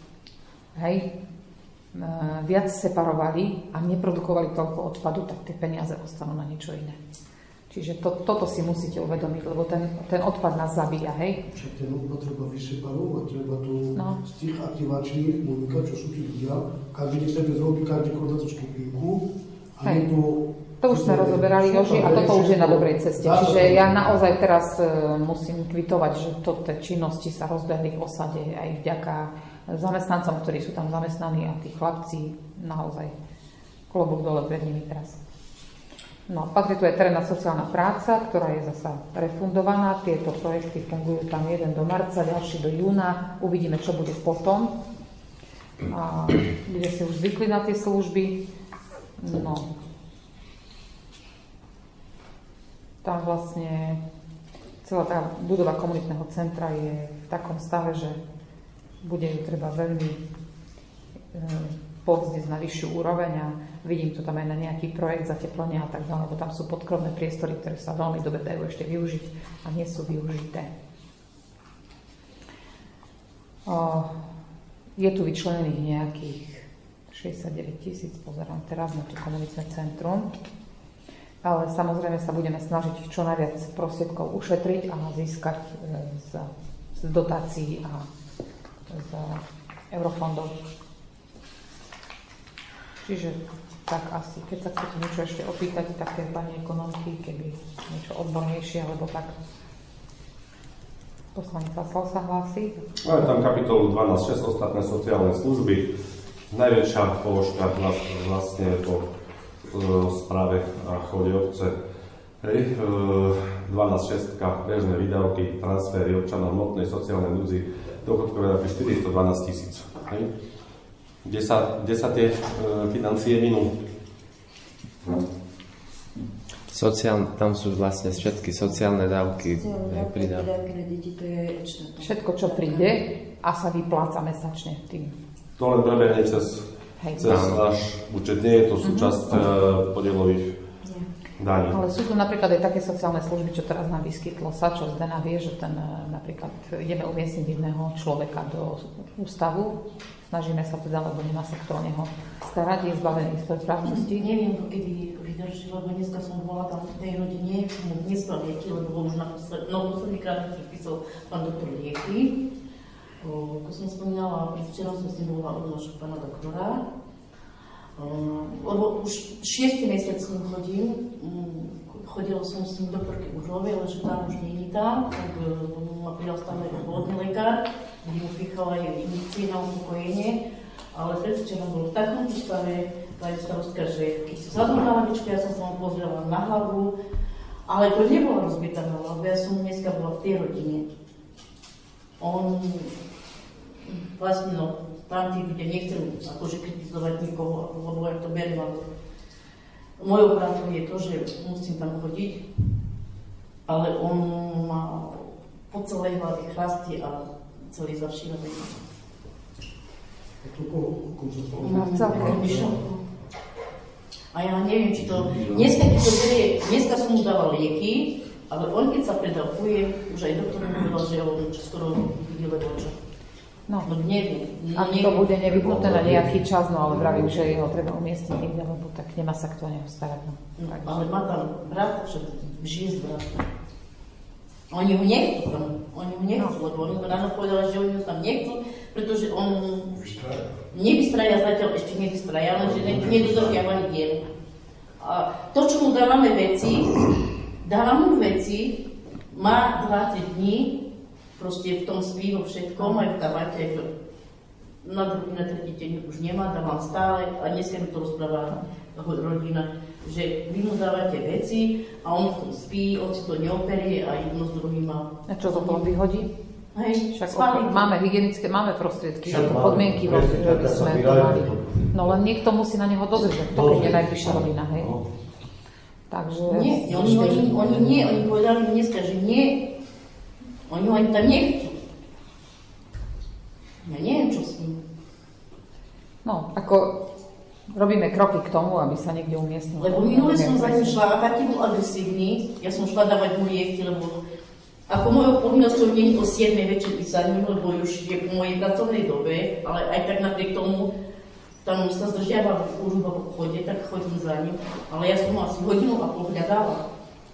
viac separovali a neprodukovali toľko odpadu, tak tie peniaze ostanú na niečo iné. Čiže toto si musíte uvedomiť, lebo ten odpad nás zabíja, hej? Však ten odpad treba vyseparovať, treba to z tých aktivačných monikov, čo sú tí ľudia, každý nech sebe zrobí každý kordacu skupinku a to už sme rozoberali, Joži, a toto už je na dobrej ceste. Čiže ja naozaj teraz musím kvitovať, že tie činnosti sa rozbehli v osade aj vďaka zamestnancom, ktorí sú tam zamestnaní a tí chlapci naozaj klobúk dole pred nimi teraz. No, patrí tu aj terénna sociálna práca, ktorá je zasa refundovaná. Tieto projekty fungujú tam jeden do marca, ďalší do júna. Uvidíme, čo bude potom. A ľudia si už zvykli na tie služby. No. Tam vlastne celá tá budova komunitného centra je v takom stave, že bude ju treba veľmi povzniesť na vyššiu úroveň a vidím to tam aj na nejaký projekt zateplenia a tak ďalej, lebo tam sú podkrovné priestory, ktoré sa veľmi dobre dajú ešte využiť a nie sú využité. Je tu vyčlenených nejakých 69 000, pozerám teraz na to komunitné centrum, ale samozrejme sa budeme snažiť čo najviac prostriedkov ušetriť a získať z dotácií a z eurofondov. Čiže tak asi, keď sa chcete niečo ešte opýtať, také pani ekonomky, keby niečo odbornejšie, alebo tak. Poslanec Václav sa hlási. Máme tam kapitolu 12.6, ostatné sociálne služby. Najväčšia položka vlastne po správe a chode obce. 12.6, bežné výdavky, transfery občanov hmotnej sociálnej núdzi, dôchodkové dávky 412 000. Kde sa tie financie minú? Tam sú vlastne všetky sociálne dávky. Všetko, čo príde a sa vypláca mesačne tým. To len prebehne cez náš účet. Nie je to súčasť podielových daní. Ale sú tu napríklad aj také sociálne služby, čo teraz nám vyskytlo sa, čo Zdena vie, že ten napríklad ideme umiestniť jedného človeka do ústavu. Snažíme sa teda, lebo nemá sa kto o neho starať, je zbavený svojej právnosti. Neviem, kedy vydrží, lebo dneska som bola tam v tej rodine, mu dneska lieky, lebo bol už poslednýkrát pripísal pán doktor lieky. Ako som spomínala, včera som s ním bola odložiť pána doktora. Lebo už 6. mesiac som chodila som s ním do doktorky Užlovej, ale že tam už nie je tam, tak ma prijal stále obvodný lekár, kde mu pýchala aj injekcie na uspokojenie, ale predvčerom bol v takom stave, pani starostka, že keď sa sadol na lavičku, ja som sa mu pozrela na hlavu, ale to nebola rozbitá na hlavu, ja som dneska bola v tej rodine. On vlastne, tam tí ľudia nechcem akože kritizovať nikoho, lebo ja to beriem, ale mojou prácou je to, že musím tam chodiť, ale on má po celej hlave chrasty a celý zavšívaný. A ja neviem, či to... Dneska som mu dával lieky, ale on keď sa predávkuje, už aj doktor mu povedal, že on skoro vidí levoča. No neviem. Ak to bude nevyhnuté na nejaký čas, no ale vravím, že ho treba umiestniť niekde, lebo tak nemá sa kto o neho starať. No. Ale má tam brat, však žije s bratom. Oni ho nechcú tam, lebo on ráno povedal, že oni ho tam nechcú, pretože on nevystraja zatiaľ, ešte nevystraja, ale že nedodržiava hygienu. A to, čo mu dávame veci, má 20 dní, proste v tom spí vo všetkom, aj v tabate, aj na druhý, na tretí deň už nemá, dávam stále, a dneska mi to rozpráva rodina, že vy mu dávate veci a on v tom spí, on si to neoperie a jedno s druhým má. A čo to potom vyhodí? Hej, máme hygienické, máme prostriedky, že to podmienky, že by sme to mali. No len niekto musí na neho dozrieť, to keď je najbližšia rodina, hej. Takže... Nie, oni povedali dneska, že nie. Oni ho ani tam nechcú. Ja neviem, čo s ním. No, ako robíme kroky k tomu, aby sa niekde umiestnil. Lebo minule som za ním šla a taký bol agresívny. Ja som šla dávať mu lieky, lebo ako mojou povinnosťou nie je o 7 večer písaním, lebo už je po mojej pracovnej dobe, ale aj tak napriek tomu tam sa zdržiava už v obchode, tak chodím za ním. Ale ja som asi hodinu a pol hľadala.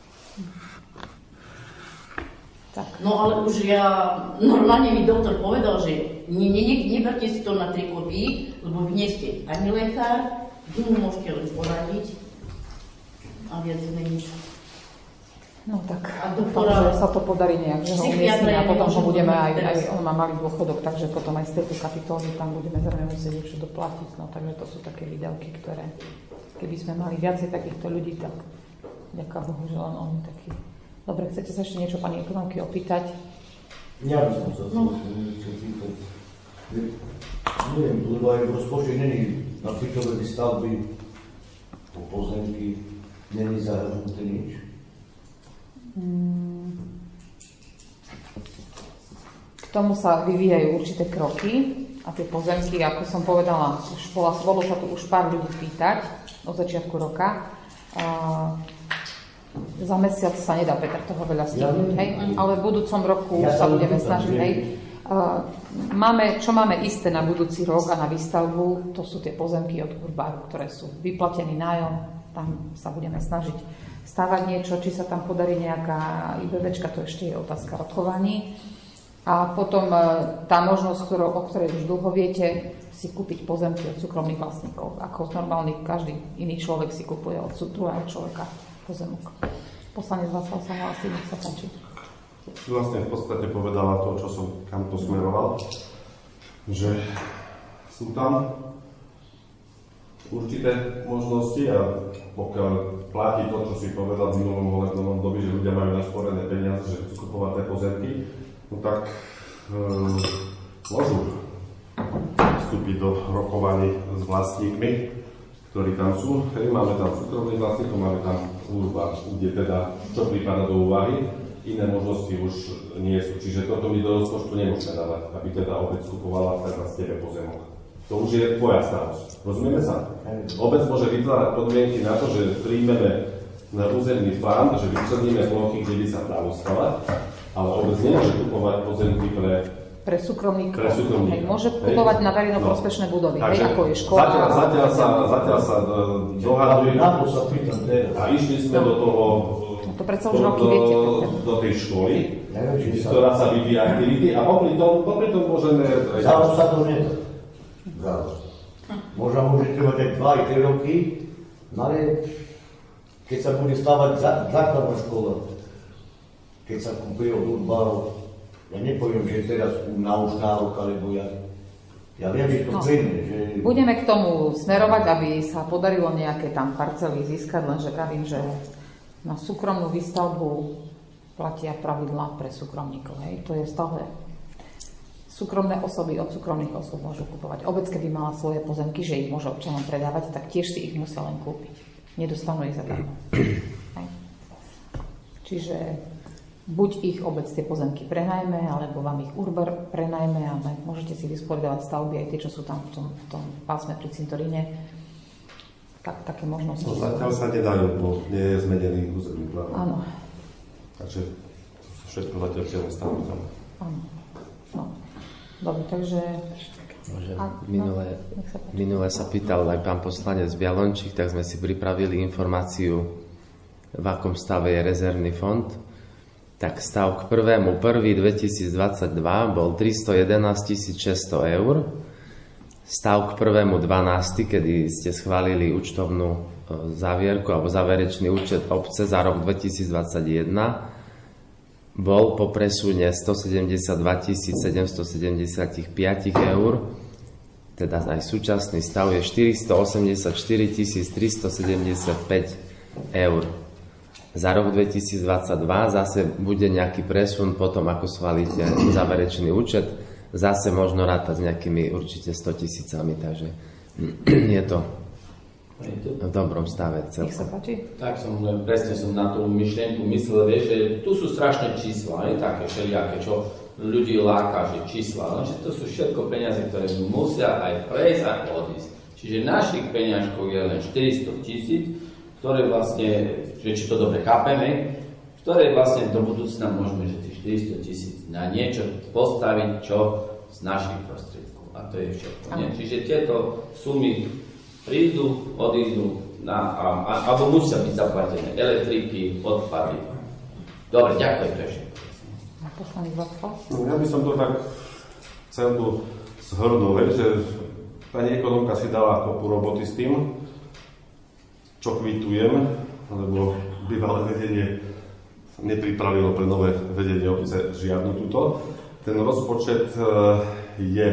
No ale už normálne mi doktor povedal, že neberte si to na 3 kopy, lebo vy nie ste ani lekár, vy mu môžete len poradiť a viac nič. No tak, dúfam, že sa to podarí nejak, že ho umiestnime a potom ho budeme aj on má malý dôchodok, takže potom aj z tejto kapitoly tam budeme zrejme musieť niečo doplatiť, no takže to sú také výdavky, ktoré keby sme mali viacej takýchto ľudí, tak ďaká Bohu, že len oni takí. Dobre, chcete sa ešte niečo pani ekonomky opýtať? Ja by som sa niečo pýtať. Neviem, lebo aj v rozpočte není na bytové stavby po pozemky, není zahrnuté nič. K tomu sa vyvíjajú určité kroky, a tie pozemky, ako som povedala, bolo sa tu už pár ľudí pýtať od začiatku roka. Za mesiac sa nedá, Peter, toho veľa stihnúť, hej? Ale v budúcom roku sa budeme snažiť, hej? Čo máme isté na budúci rok a na výstavbu, to sú tie pozemky od Urbáru, ktoré sú vyplatený nájom, tam sa budeme snažiť stavať niečo, či sa tam podarí nejaká IBVčka, to ešte je otázka rokovaní. A potom tá možnosť, o ktorej už dlho viete, si kúpiť pozemky od súkromných vlastníkov, ako normálny každý iný človek si kupuje od druhého človeka pozemok. Poslanec Václav sa hlási, nech sa páči. Vlastne v podstate povedala to, čo som kam to smeroval, že sú tam určité možnosti a pokiaľ platí to, čo si povedal v minulom volebnom období, že ľudia majú našporené peniaze, že chcú kupovať tie pozemky, no tak môžu vstúpiť do rokovaní s vlastníkmi, ktorí tam sú. Máme tam súkromných vlastníkov, máme tam Urbár, kde teda čo prípada do úvahy. Iné možnosti už nie sú. Čiže toto my do rozpočtu nemôžeme dávať, aby teda obec kupovala teraz tebe pozemok. To už je tvoja starosť. Rozumieme sa? Obec môže vytvárať podmienky na to, že príjmeme na územný plán, že vyčleníme plochy, kde by sa dalo stavať, ale obec nemôže kupovať pozemky pre súkromníkov. Môže kupovať na verejnoprospešné budovy, ako je škola. Zatiaľ sa dohadujeme a išli sme do toho to predsa už roky viete. Do tej školy, ktorá sa vyvíja aktivity a popri tom môžeme... Zálež sa to nie. Možno môže trvať aj 2 aj 3 roky, ale keď sa bude stávať základná škola, keď sa kúpuje od Urbárov, ja nepoviem, že teraz na už nárok, alebo ja viem, že to cenne. Že... Budeme k tomu smerovať, aby sa podarilo nejaké tam parcely získať, lenže pravím, že na súkromnú výstavbu platia pravidlá pre súkromníkov. Hej. To je stále súkromné osoby od súkromných osôb môžu kupovať. Obec, keby mala svoje pozemky, že ich môže občanom predávať, tak tiež si ich musia len kúpiť. Nedostanú ich zadarmo. Čiže buď ich obec tie pozemky prenajme, alebo vám ich Urbár prenajme a môžete si vysporiadavať stavby aj tie, čo sú tam v tom pásme pri cintoríne. Také možnosti. Zatiaľ sa nedajú, bo nie je zmenený územný plán. Áno. Takže všetko zatiaľ celé stavby tam. Áno. No. Dobre, takže... Minule sa pýtal aj pán poslanec Bialončík, tak sme si pripravili informáciu, v akom stave je rezervný fond. Tak stav k 1.1.2022 bol 311 600 eur. Stav k 1.12., kedy ste schválili účtovnú závierku alebo záverečný účet obce za rok 2021, bol po presune 172 775 eur, teda aj súčasný stav je 484 375 eur. Za rok 2022 zase bude nejaký presun potom, ako schválite záverečný účet, zase možno rátať s nejakými určite 100 000, takže je to v dobrom stave celkom. Nech sa páči. Tak presne som na tú myšlienku myslel, vieš, že tu sú strašné čísla, také všelijaké, čo ľudí láka, že čísla, lenže to sú všetko peniaze, ktoré musia aj prejsť a odísť. Čiže našich peňažkov je len 400 000, ktoré vlastne, že či to dobre chápeme, ktoré vlastne do budúcna môžeme, že tých 400 000 na niečo postaviť, čo z našich prostriedkov. A to je všetko. Čiže tieto sumy prídu, odídu alebo musia byť zaplatené elektriky, odpady. Dobre, ďakujem pešne. Ja by som to tak chcel tu zhrnul, že pani ekonomka si dala kopu roboty s tým, čo kvitujem, lebo bývalé vedenie nepripravilo pre nové vedenie obce žiadnu túto. Ten rozpočet je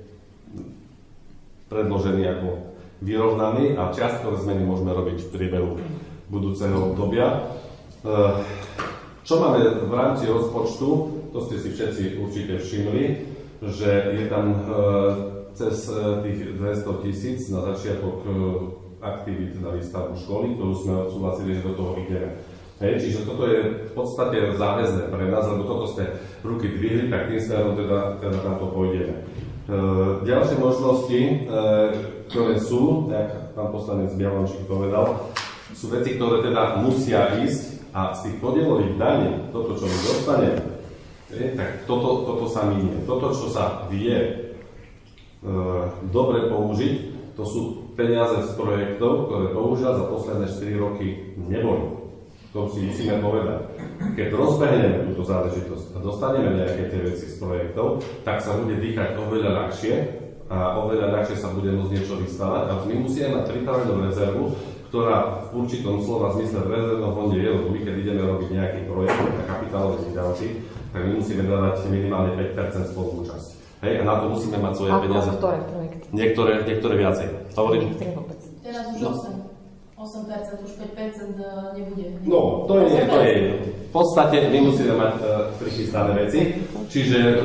predložený ako vyrovnaný a čiastkové zmeny môžeme robiť v priebehu budúceho obdobia. Čo máme v rámci rozpočtu, to ste si všetci určite všimli, že je tam cez tých 200 000 na začiatok aktivít na výstavbu školy, ktorú sme odsúhlasili, že do toho ideme. Čiže toto je v podstate záväzné pre nás, lebo toto ste ruky dvihli, tak tým smerom teda na to pôjdeme. Ďalšie možnosti, ktoré sú, jak pán poslanec Bialončík povedal, sú veci, ktoré teda musia ísť a z tých podielových daní, toto, čo my dostaneme, tak toto sa minie. Toto, čo sa vie dobre použiť, to sú peniaze z projektov, ktoré bohužiaľ za posledné 4 roky neboli. To si musíme povedať. Keď rozbehneme túto záležitosť a dostaneme nejaké tie veci z projektov, tak sa bude dýchať oveľa ľahšie a oveľa ľahšie sa bude môcť niečo vystavať. A my musíme mať pripravenú rezervu, ktorá v určitom slova zmysle v rezervnom fonde je, lebo my keď ideme robiť nejaký projekt na kapitálovej výdavky, tak my musíme dávať minimálne 5% spoluúčasť. Hej, a na to musíme mať svoje peniaze. Ktoré projekty? Niektoré viacej. Hovorím. Teraz už 8%, už 5% nebude. No, to je. V podstate my musíme mať prichystané veci, čiže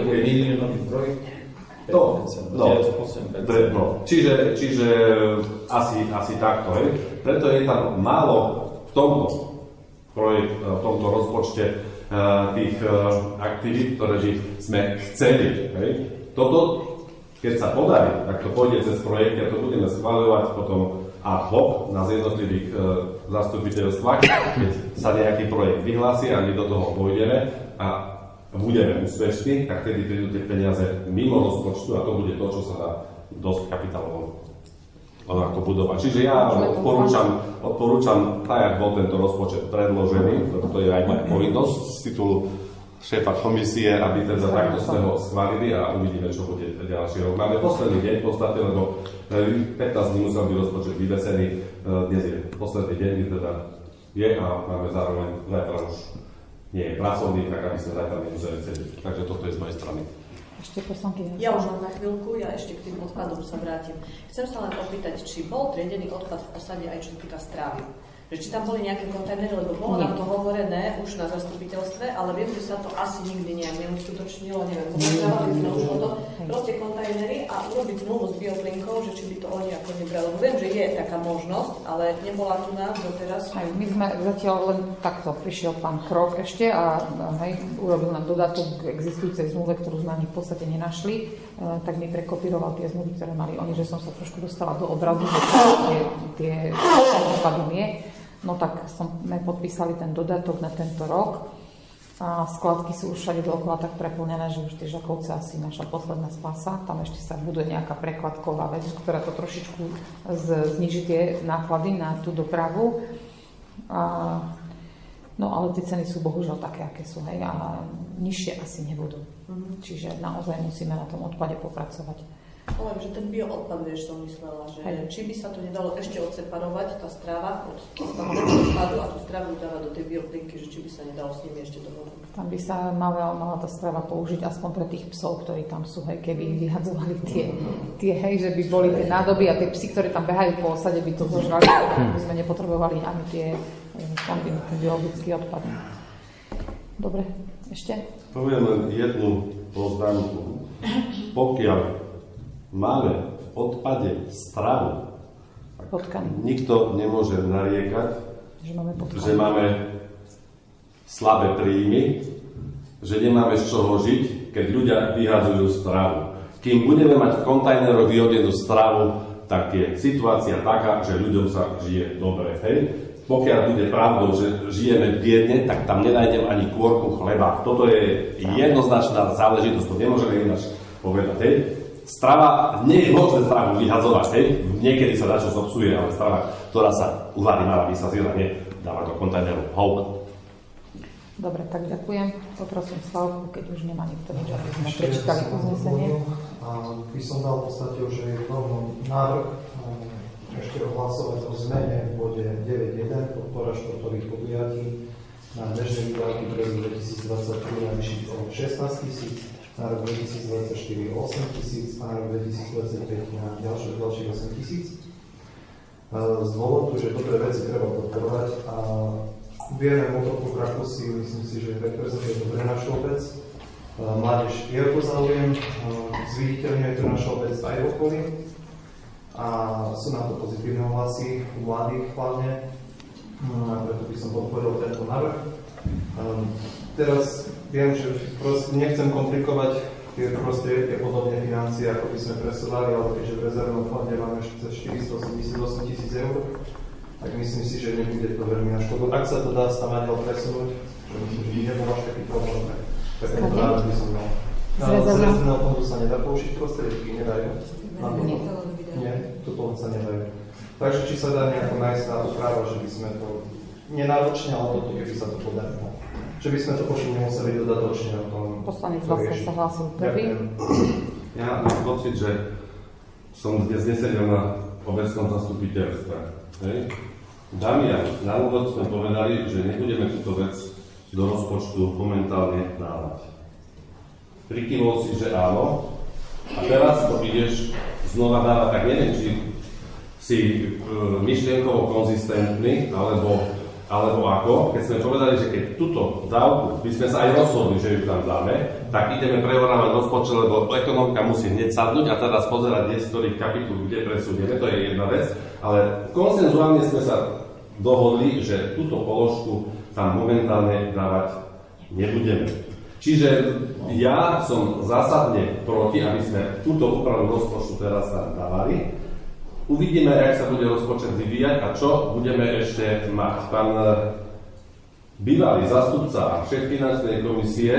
čiže asi takto, hej. Preto je tam málo v tomto rozpočte tých aktivít, ktoré by sme chceli, hej. Toto, keď sa podarí, tak to pôjde cez projekty a to budeme schvaľovať potom ad hoc na jednotlivých zastupiteľstvách, keď sa nejaký projekt vyhlási a my do toho pôjdeme a budeme úspešní, tak tedy prídu tie peniaze mimo rozpočtu a to bude to, čo sa dá dosť kapitálovo ako budovať. Čiže ja odporúčam, tak jak bol tento rozpočet predložený, to je aj moja povinnosť z titulu šéfa komisie, aby teda takto sme ho schválili a uvidíme, čo bude ďalší rok. Máme posledný deň v podstate, lebo 15 dní musel byť rozpočet vyvesený, dnes je posledný deň, teda je a máme zároveň zajtra už nie je pracovný, tak aby sme zajtra nemuseli sedieť. Takže toto je z mojej strany. Ešte poslankyňa. Ja už mám na chvíľku, ja ešte k tým odpadom sa vrátim. Chcem sa len opýtať, či bol triedený odpad v osade aj čo sa týka strávy. Že či tam boli nejaké kontajnery, lebo bolo nám to hovorené už na zastupiteľstve, ale viem, že sa to asi nikdy nejak neuskutočnilo, neviem, proste kontajnery a urobiť zmluvu s bioplinkou, že či by to oni ako nebrali. Lebo viem, že je taká možnosť, ale nebola tu nám doteraz. Aj my sme zatiaľ len takto, prišiel pán Krok ešte a urobil nám dodatok k existujúcej zmluve, ktorú sme ani v podstate nenašli, tak mi prekopíroval tie zmluvy, ktoré mali oni, že som sa trošku dostala do obrazu, že tie odpady nie. No tak sme podpísali ten dodatok na tento rok a skladky sú už všade dookola tak preplnené, že už tie Žakovce asi naša posledná spása. Tam ešte sa buduje nejaká prekladková vec, ktorá to trošičku zniží tie náklady na tú dopravu. No ale tie ceny sú bohužiaľ také, aké sú, hej, a nižšie asi nebudú. Čiže naozaj musíme na tom odpade popracovať. Ale že ten bioodpad, vieš, som myslela, že či by sa to nedalo ešte odseparovať, tá stráva od odpadu a tú strávu dávať do tej bioplinky, že či by sa nedalo s nimi ešte dohodnúť. Tam by sa mala tá stráva použiť aspoň pre tých psov, ktorí tam sú, hej, keby vyhadzovali tie hej, že by boli tie nádoby a tie psy, ktoré tam behajú po osade, by to zožrali, by sme nepotrebovali ani tie ten biologický odpad. Dobre, ešte? Poviem len jednu poznámku. Pokiaľ máme v odpade stravu, nikto nemôže nariekať, že máme slabé príjmy, že nemáme z čoho žiť, keď ľudia vyhadzujú stravu. Kým budeme mať v kontajneroch vyhodenú stravu, tak je situácia taká, že ľuďom sa žije dobre. Hej? Pokiaľ bude pravdou, že žijeme biedne, tak tam nenájdem ani kôrku chleba. Toto je jednoznačná záležitosť, to nemôžeme ináč povedať. Hej? Strava, nie je možné stravu vyhadzovať, hej? Niekedy sa dačo zobsuje, ale strava, ktorá sa uvarí, mala by sa zjela, nie dávať do kontajneru. Hov. Dobre, tak ďakujem. Poprosím Slavku, keď už nemá nikto nič, aby sme prečítali uznesenie. By som dal v podstate už rovno návrh ešte ohlasovať o zmene v bode 9.1 podpora športových podujatí na bežné výdavky pre 2023 na vyšších 16 000, na rok 2024 8 000 a na rok 2025 na ďalších 8 000. Z dôvodu, že dobré veci treba podporovať a vieme motorku Krakusy, myslím si, že reprezentuje dobre našu obec. Mládež je o to záujem, zviditeľňuje to naša obec aj v okolí a sú na to pozitívne ohlasy u mladých hlavne, a preto by som podporil tento návrh. Teraz viem, že nechcem komplikovať tie prostriedky a podobne financie, ako by sme presovali, ale keďže v rezervnom fonde máme 488 000 eur, tak myslím si, že nebude to veľmi na škodu. Ak sa to dá stamaďal presunúť, čo myslím, že nebol až taký problém, tak tento návrh by som mal. Z rezervného fondu sa nedá použiť prostriedky, nedajú. Nie, to sa nedajú. Takže či sa dá nejako nájsť tá úprava, že by sme to nenáročne, ale toto, keby sa to podarilo. Že by sme to počuli nemuseli dodatočne o tom. Poslanec vlastne sa hlásil prvý. Ja mám pocit, že som dnes nesedel na obecnom zastupiteľstve. Dámy a na úvod sme povedali, že nebudeme túto vec do rozpočtu momentálne dávať. Prikývol si, že áno, a teraz to ideš znova dávať, tak neviem, či si myšlienkovo konzistentný, alebo ako, keď sme povedali, že keď túto dávku by sme sa aj rozhodli, že ju tam dáme, tak ideme prehoravať rozpočet, lebo ekonomika musí hneď sadnúť a teraz pozerať, kde z ktorých kapitúl, kde presúdeme, to je jedna vec, ale konsenzuálne sme sa dohodli, že túto položku tam momentálne dávať nebudeme. Čiže ja som zásadne proti, aby sme túto úpravu rozpočtu teraz tam dávali. Uvidíme, jak sa bude rozpočet vyvíjať a čo budeme ešte mať. Pán bývalý zástupca a šéf finančnej komisie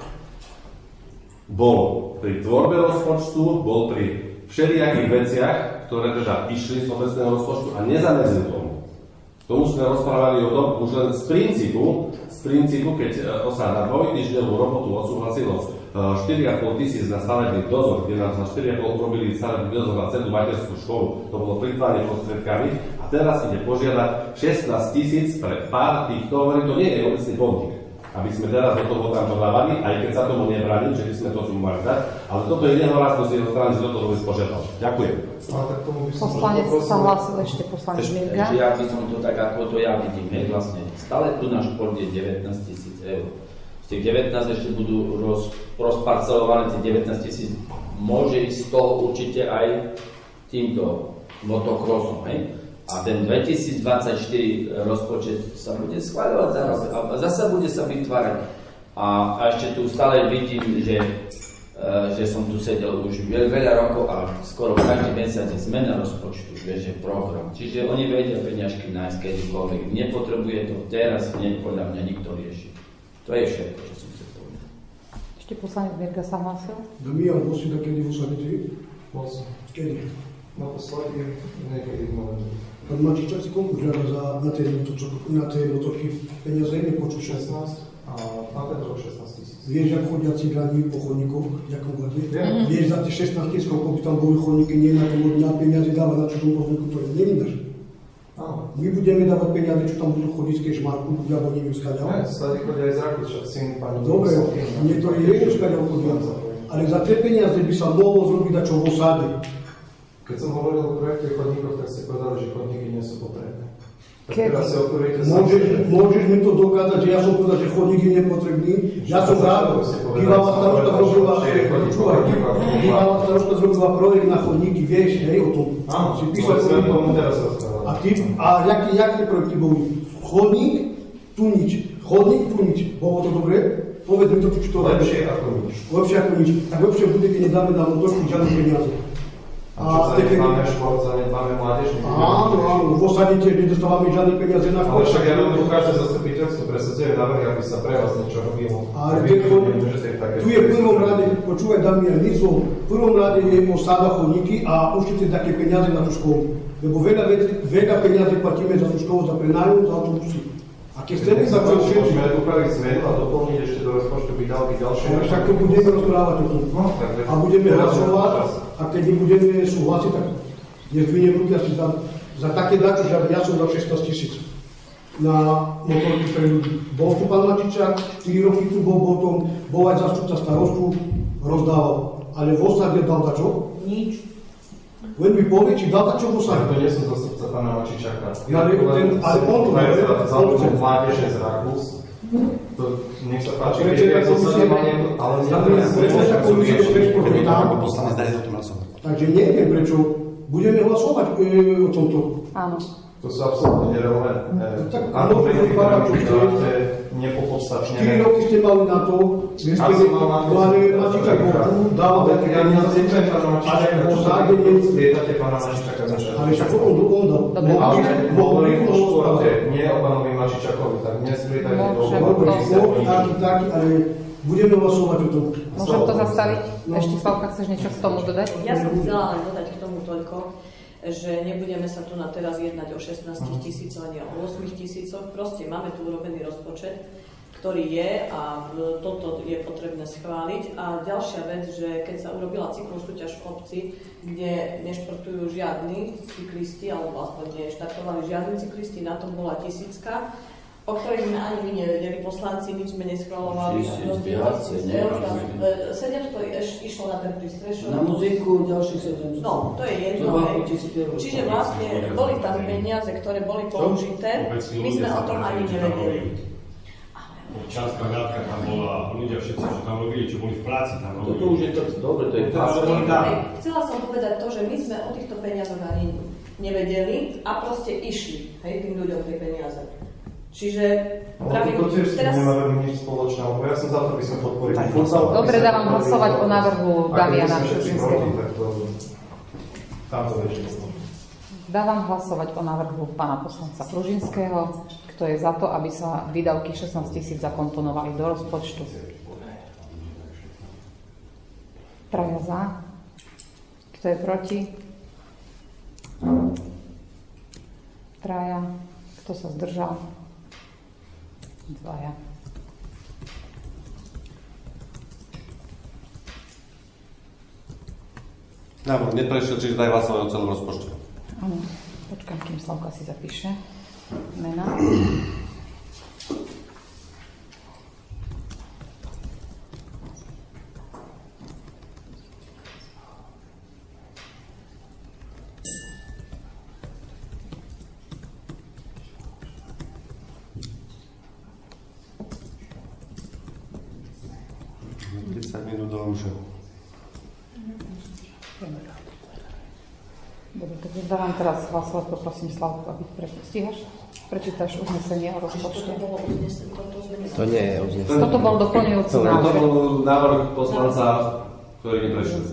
bol pri tvorbe rozpočtu, bol pri všelijakých veciach, ktoré teda išli z obecného rozpočtu a nezamedzil tomu. Tomu sme rozprávali o tom už len z princípu, keď sa na dvojtýždňovú robotu odsúhlasilo 4,5 tisíc na stavebný dozor, kde nám za 4,5 urobili stavebný dozor na celú materskú školu. To bolo plýtvanie prostriedkami a teraz ide požiadať 16 tisíc pre pár týchto, hovorím, to nie je obecný podnik, aby sme teraz do toho tam dodávali, aj keď sa tomu nebránim, že by sme to tu mali dať, ale toto je nehoraznosť z jeho strany, že do toho vôbec požiadal. Ďakujem. Poslanec sa hlásil ešte poslanec Mirga. Ja by som to tak, ako to ja vidím, vlastne stále tu na šport je 19 000 eur. Z tých 19 ešte budú rozparcelované, tie 19 000 môže ísť z toho určite aj týmto motokrosom, hej? A ten 2024 rozpočet sa bude schváľovať za rok a zase bude sa vytvárať. A ešte tu stále vidím, že som tu sedel už veľa rokov a skoro každý mesiac je zmena rozpočtu, že program. Čiže oni vedia peňažky nájsť kedykoľvek. Nepotrebuje to teraz, podľa mňa nikto rieši. To je všetko, čo som chcel povedať. Ešte poslanec Mirga sa hlásil. Damien, bol si takedy v Usaditi? Bol som. Kedy? Naposledy, niekedy v momentu. Pán Mačičák si koľko žiada na tej motorky peniaze? Nepočul 16 a na ten rok 16 000. Vieš, jak chodia cigáni po chodníkoch, jakom vade? Vieš, za tie 16 000, koľko by tam boli chodníky, nie na peniaze dávať na čudom chodníku, to je nevydaš. My budeme dávať peniaze, čo tam budú chodiť z Kešmarku, alebo neviem skáďal. Ne, stále chodia aj z Rakúša, syn pani. Dobre, mne to je jedno skáďal chodia. Ale za tie peniaze by sa mohlo zrobiť čo v osade. Keď som hovoril o projekte chodníkov, tak ste povedali, že chodníky nie sú potrebné. Môžeš mi to dokázať, že ja som povedal, že chodník je nepotrebný. Ja som rád, bývalá staroška zrobila projekt na chodníky, vieš, hej, o tom. Áno, si písal tomu teraz rozprávať. A jaké projekty boli? Chodník, tu nič. Chodník, tu nič. Bolo to dobre? Povedz mi to, či to lepšie ako nič. Lepšie ako nič. Tak lepšie bude, keď nedáme na motorku žiadne peniaze. A zanedbáme šport, zanedbáme mládež? Áno, v osade tiež nedostávame žiadne peniaze na šport. Ale však ja ľudu každé zastupiteľstvo presadzuje návrhy, aby sa pre vás niečo robilo. Ale tu je v prvom rade, počúvaj Damian, my som v prvom rade je osada chodníky a určite také peniaze na tú školu. Lebo veľa peniaze platíme za tú školu, za prenájom, za autobusy. A keď chceme sa to všetci... Môžeme upraviť zmenu a doplniť ešte do rozpočtu výdavky ďalšie. Však to budeme rozprávať o tom. A budeme hlasovať a keď nebudeme súhlasiť, tak nezdvihnem ruky asi za také dačo, že ja som dal 16 000 na motorky pre ľudí. Bol tu pán Mačičák, 4 roky tu bol aj zástupca starostu, rozdával. Ale v osade dal dačo? Nič. Len mi povie, či dal dačo v osade. To nie som zástupca pána Mačičáka. Ale on to nevie. Zástupca mládeže z Rakús. Nech sa páči, keď je to zasadanie, ale takže neviem, prečo budeme hlasovať o tomto. Áno. To sú absolútne nerelevantné. Áno, nepopodstatnené. 4 roky ste mali na to, že ste mali Matiča Kopu, dávate peniaze, ale zádenec... Vietate pána Matičaka začať. Ale však on hovorím o športe, nie o pánovi Matičakovi, tak dnes vietate do taký, ale budeme hlasovať o tom. Môžem to zastaviť? Ešte, Slavka, chceš niečo k tomu dodať? Ja som chcela len dodať k tomu toľko, že nebudeme sa tu na teraz jednať o 16 000 ani o 8 000. Proste máme tu urobený rozpočet, ktorý je a toto je potrebné schváliť. A ďalšia vec, že keď sa urobila cyklosúťaž v obci, kde nešportujú žiadni cyklisti, alebo aspoň neštartovali žiadni cyklisti, na tom bola 1000, o ktorých sme ani my nevedeli, poslanci, nič sme neschvalovali. 700 išlo na ten prístrešok. Na muziku ďalších 700. No, to je jedno. Čiže vlastne boli tam peniaze, ktoré boli použité. My sme o tom ani nevedeli. Občianská hradka tam bola, ľudia všetci, čo tam robili, čo boli v práci tam robili. Toto už je to dobre, to je Chcela som povedať to, že my sme o týchto peniazoch ani nevedeli a proste išli, tým ľuďom tie peniaze. Čiže pravím, teraz... nemáme nič spoločného, ja som za to, aby sme podporili. Dobre, dávam hlasovať o návrhu Damiana Pružinského. Dávam hlasovať o návrhu pána poslanca Pružinského, kto je za to, aby sa výdavky 16 000 zakomponovali do rozpočtu. Traja za. Kto je proti? Traja. Kto sa zdržal? Dvaja. Návrh neprešiel, čiže daj hlasovať o celom rozpočte. Áno, počkám, kým Slavka si zapíše mena. Dobre, takže dávam teraz hlasovať, poprosím Slavku, aby stíhaš? Prečítaš uznesenie o rozpočte? To nie je uznesenie. Toto bol doplňujúci návrh. To bol návrh poslanca, ktorý neprešiel.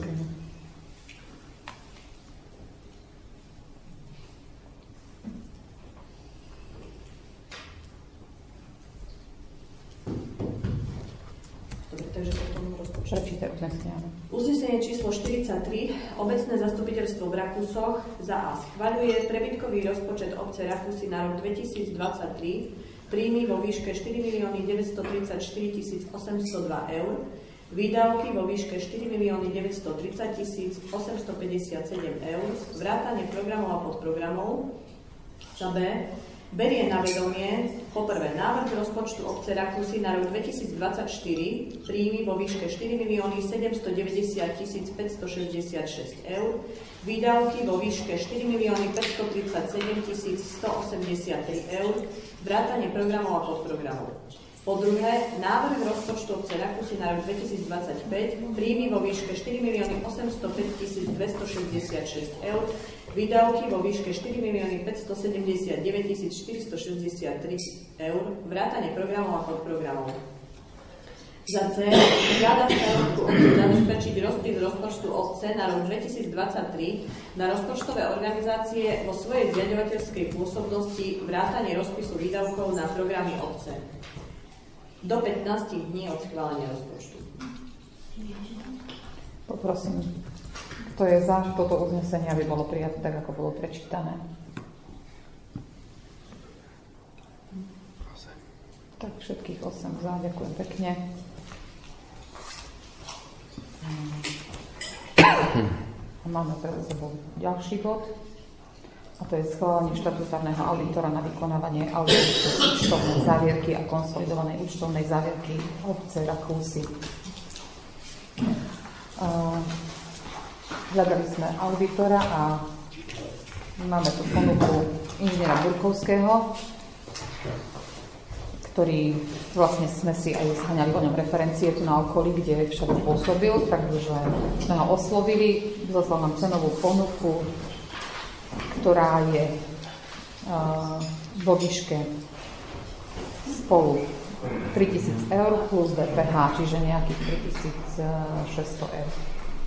Prečítaj uznesenie. Uznesenie číslo 43. Obecné zastupiteľstvo v Rakúsoch za A schvaľuje prebytkový rozpočet obce Rakúsy na rok 2023, príjmy vo výške 4 934 802 eur, výdavky vo výške 4 930 857 eur, vrátane programov a podprogramov. Za B berie na vedomie poprvé návrh rozpočtu obce Rakúsy na rok 2024, príjmy vo výške 4 790 566 eur, výdavky vo výške 4 537 183 eur, vrátane programov a podprogramov. Po druhé, návrh rozpočtu obce Rakúsy na rok 2025, príjmy vo výške 4 805 266 eur, výdavky vo výške 4 579 463 eur, vrátane programov a podprogramov. Za C, žiada starostku obce zabezpečiť rozpis rozpočtu obce na rok 2023 na rozpočtové organizácie vo svojej zriaďovateľskej pôsobnosti vrátane rozpisu výdavkov na programy obce. Do 15 dní od schválenia rozpočtu. Poprosím, kto je za toto uznesenie, aby bolo prijaté tak, ako bolo prečítané. Tak všetkých 8 za, ďakujem pekne. A máme pred sebou ďalší bod. A to je schválenie štatutárneho auditora na vykonávanie auditu účtovnej závierky a konsolidovanej účtovnej závierky obce Rakúsy. Hľadali sme auditora a máme tu ponuku inžiniera Burkovského, ktorý vlastne sme si aj zhaňali o ňom referencie tu na okolí, kde všade pôsobil, takže sme ho oslovili, zaslal nám cenovú ponuku, ktorá je vo výške spolu 3 000 eur plus DPH, čiže nejakých 3 600 eur.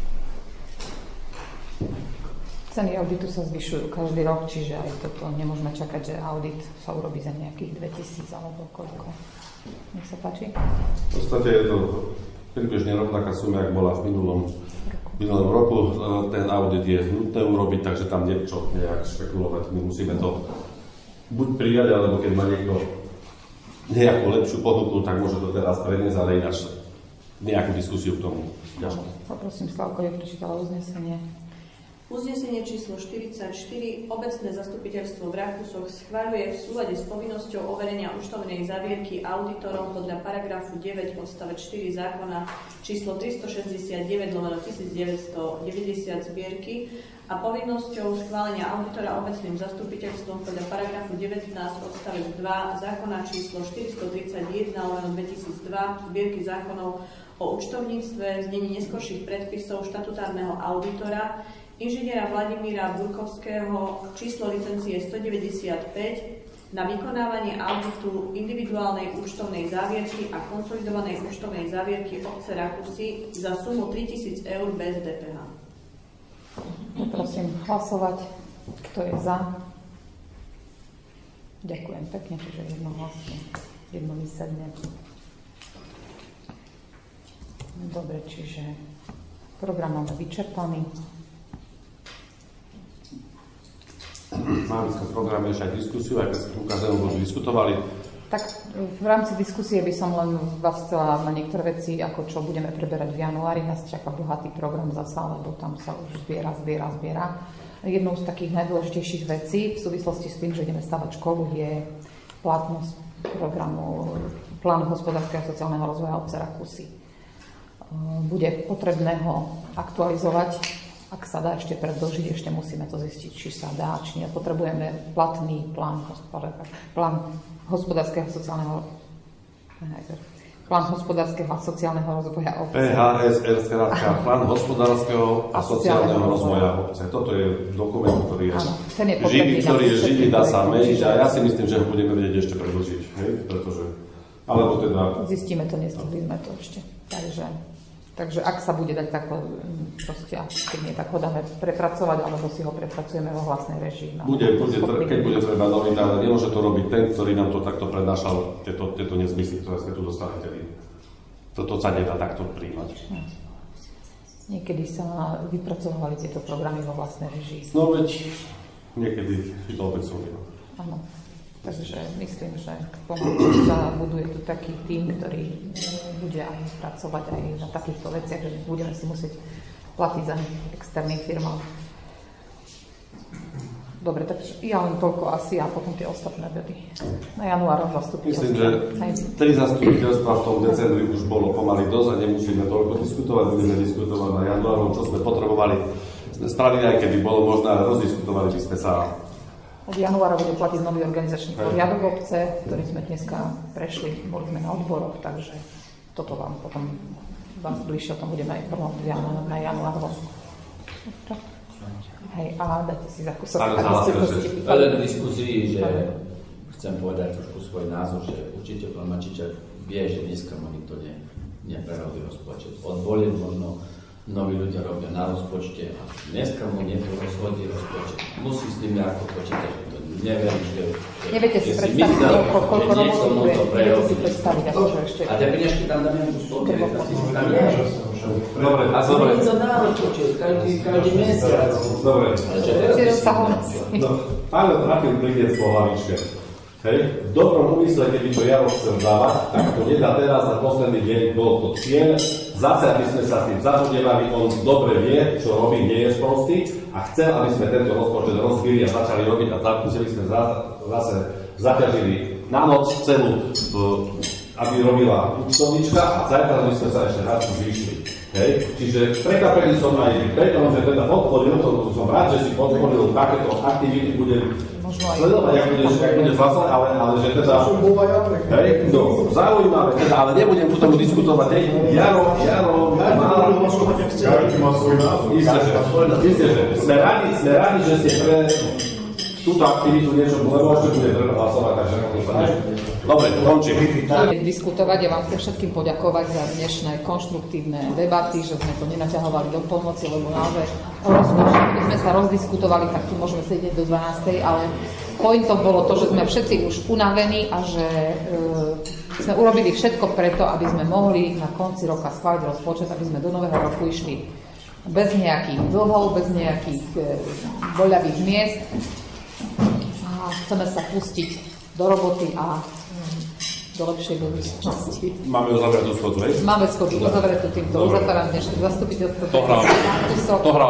Ceny auditu sa zvyšujú každý rok, čiže aj toto nemôžeme čakať, že audit sa urobí za nejakých 2000 alebo koľko. Nech sa páči. V podstate je to približne rovnaká suma, jak bola v minulom roku. Ten audit je nutné urobiť, takže tam niečo nejak špekulovať. My musíme to buď prijať, alebo keď má niekto nejakú lepšiu ponuku, tak môže to teraz preniesť, ale ináč nejakú diskusiu k tomu. Ďakujem. Poprosím Slavko, ja prečítala uznesenie. Uznesenie číslo 44. Obecné zastupiteľstvo v Rakúsoch schvaľuje v súlade s povinnosťou overenia účtovnej zavierky auditorom podľa paragrafu 9 odstavec 4 zákona číslo 369/1990 zbierky a povinnosťou schválenia auditora obecným zastupiteľstvom podľa paragrafu 19 odstavec 2 zákona číslo 431/2002 zbierky zákonov o účtovníctve, znení neskorších predpisov štatutárneho auditora inžiniera Vladimíra Burkovského, číslo licencie 195 na vykonávanie auditu individuálnej účtovnej závierky a konsolidovanej účtovnej závierky obce Rakúsy za sumu 3 000 eur bez DPH. Poprosím hlasovať. Kto je za? Ďakujem pekne, čiže jednohlasne, jednomyselne. Dobre, čiže program máme vyčerpaný. Máme v programe ešte aj diskusiu, aj keď sme tu každému bodu diskutovali. Tak v rámci diskusie by som len vás chcela na niektoré veci, ako čo budeme preberať v januári. Nás čaká bohatý program zasa, lebo tam sa už zbiera. Jednou z takých najdôležitejších vecí v súvislosti s tým, že ideme stavať školu, je platnosť programu Plán hospodárskeho a sociálneho rozvoja obce Rakúsy. Bude potrebné ho aktualizovať. Ak sa dá ešte predĺžiť, ešte musíme to zistiť, či sa dá, či nie. Potrebujeme platný plán hospodárskeho a sociálneho rozvoja obce. PHSR, skrátka, plán hospodárskeho a sociálneho rozvoja obce. Toto je dokument, ktorý je živý, dá sa meniť a ja si myslím, že ho budeme vedieť ešte predĺžiť, pretože, alebo teda... Zistíme to, nestihli sme to ešte, Takže ak sa bude dať tak, proste, keď nie, tak ho dáme prepracovať, alebo si ho prepracujeme vo vlastnej režii. Keď bude treba nový, ale nemôže to robiť ten, ktorý nám to takto prednášal, tieto nezmysly, ktoré sme tu dostali. Toto sa nedá takto príjmať. Niekedy sa vypracovali tieto programy vo vlastnej režii. No veď, niekedy si to opäť súdia. Áno. Takže myslím, že sa buduje tu taký tím, ktorý bude aj pracovať aj na takýchto veciach, že budeme si musieť platiť za externým firmám. Dobre, takže ja len toľko asi a potom tie ostatné body. Na januárom zastupiteľstva. Myslím, že 3 zastupiteľstva v tom decembri už bolo pomaly dosť a nemusíme toľko diskutovať. Budeme diskutovať na januárom, čo sme potrebovali. Sme spravili, aj keby bolo možné, ale rozdiskutovali by sme sa. Od januára bude platiť nový organizačný poriadok obce, ktorý sme dneska prešli, boli sme na odboroch, takže toto vám potom vás bližšie o tom budeme informovať na januárovom. Hej, a dajte si za kusok. Ale v diskusii, že chcem povedať trošku svoj názor, že určite pán Mačičak vie, že dneska mu nikto neprerobí rozpočet. Od volieb možno noví ľudia robia na rozpočte a dneska mu niekto rozhodí rozpočet. Musí s tým ako počítať, že to neverím, že neviete si predstaviť, koľko roboty neviete si predstaviť, akože ešte... A tie peniažky tam dáme nejakú slovo, tam je. Dobre, a dobre. To dá rozpočet, každý mesiac. Dobre. Pále trafil klinec po hlavičke. Hej, v dobrom úmysle, keby to Jaro chcel dávať, tak to nedá teraz na posledný deň, bol to cieľ. Zase, aby sme sa s tým zahodevali, on dobre vie, čo robí, nie je sprostý a chcel, aby sme tento rozpočet rozbili a začali robiť a museli sme zase zaťažili na noc celú, aby robila účtovnička a zajtra by sme sa ešte raz zvýšili. Hej, čiže prekvapený som aj preto, že teda podporil, som rád, že si podporil takéto aktivity, budem sledovať, jak budeš hlasovať, ale že teda... Hej, no, zaujímavé, teda, ale nebudem ku tomu diskutovať. Hej, Jaro, Isté, že sme radi, že ste túto aktivitu niečo, lebo ešte bude treba hlasovať, takže dobre, končím. Diskutovať, ja vám chcem všetkým poďakovať za dnešné konštruktívne debaty, že sme to nenaťahovali do polnoci, lebo naozaj keby sme sa rozdiskutovali, tak tu môžeme sedieť do 12. ale pointom bolo to, že sme všetci už unavení a že sme urobili všetko preto, aby sme mohli na konci roka schváliť rozpočet, aby sme do nového roku išli bez nejakých dlhov, bez nejakých voľavých miest. A chceme sa pustiť do roboty a do lepšej budúcnosti. Máme uzavretú schodzu, hej? Máme schodzu uzavretú týmto. Uzatváram dnešné zastupiteľstvo. To hrá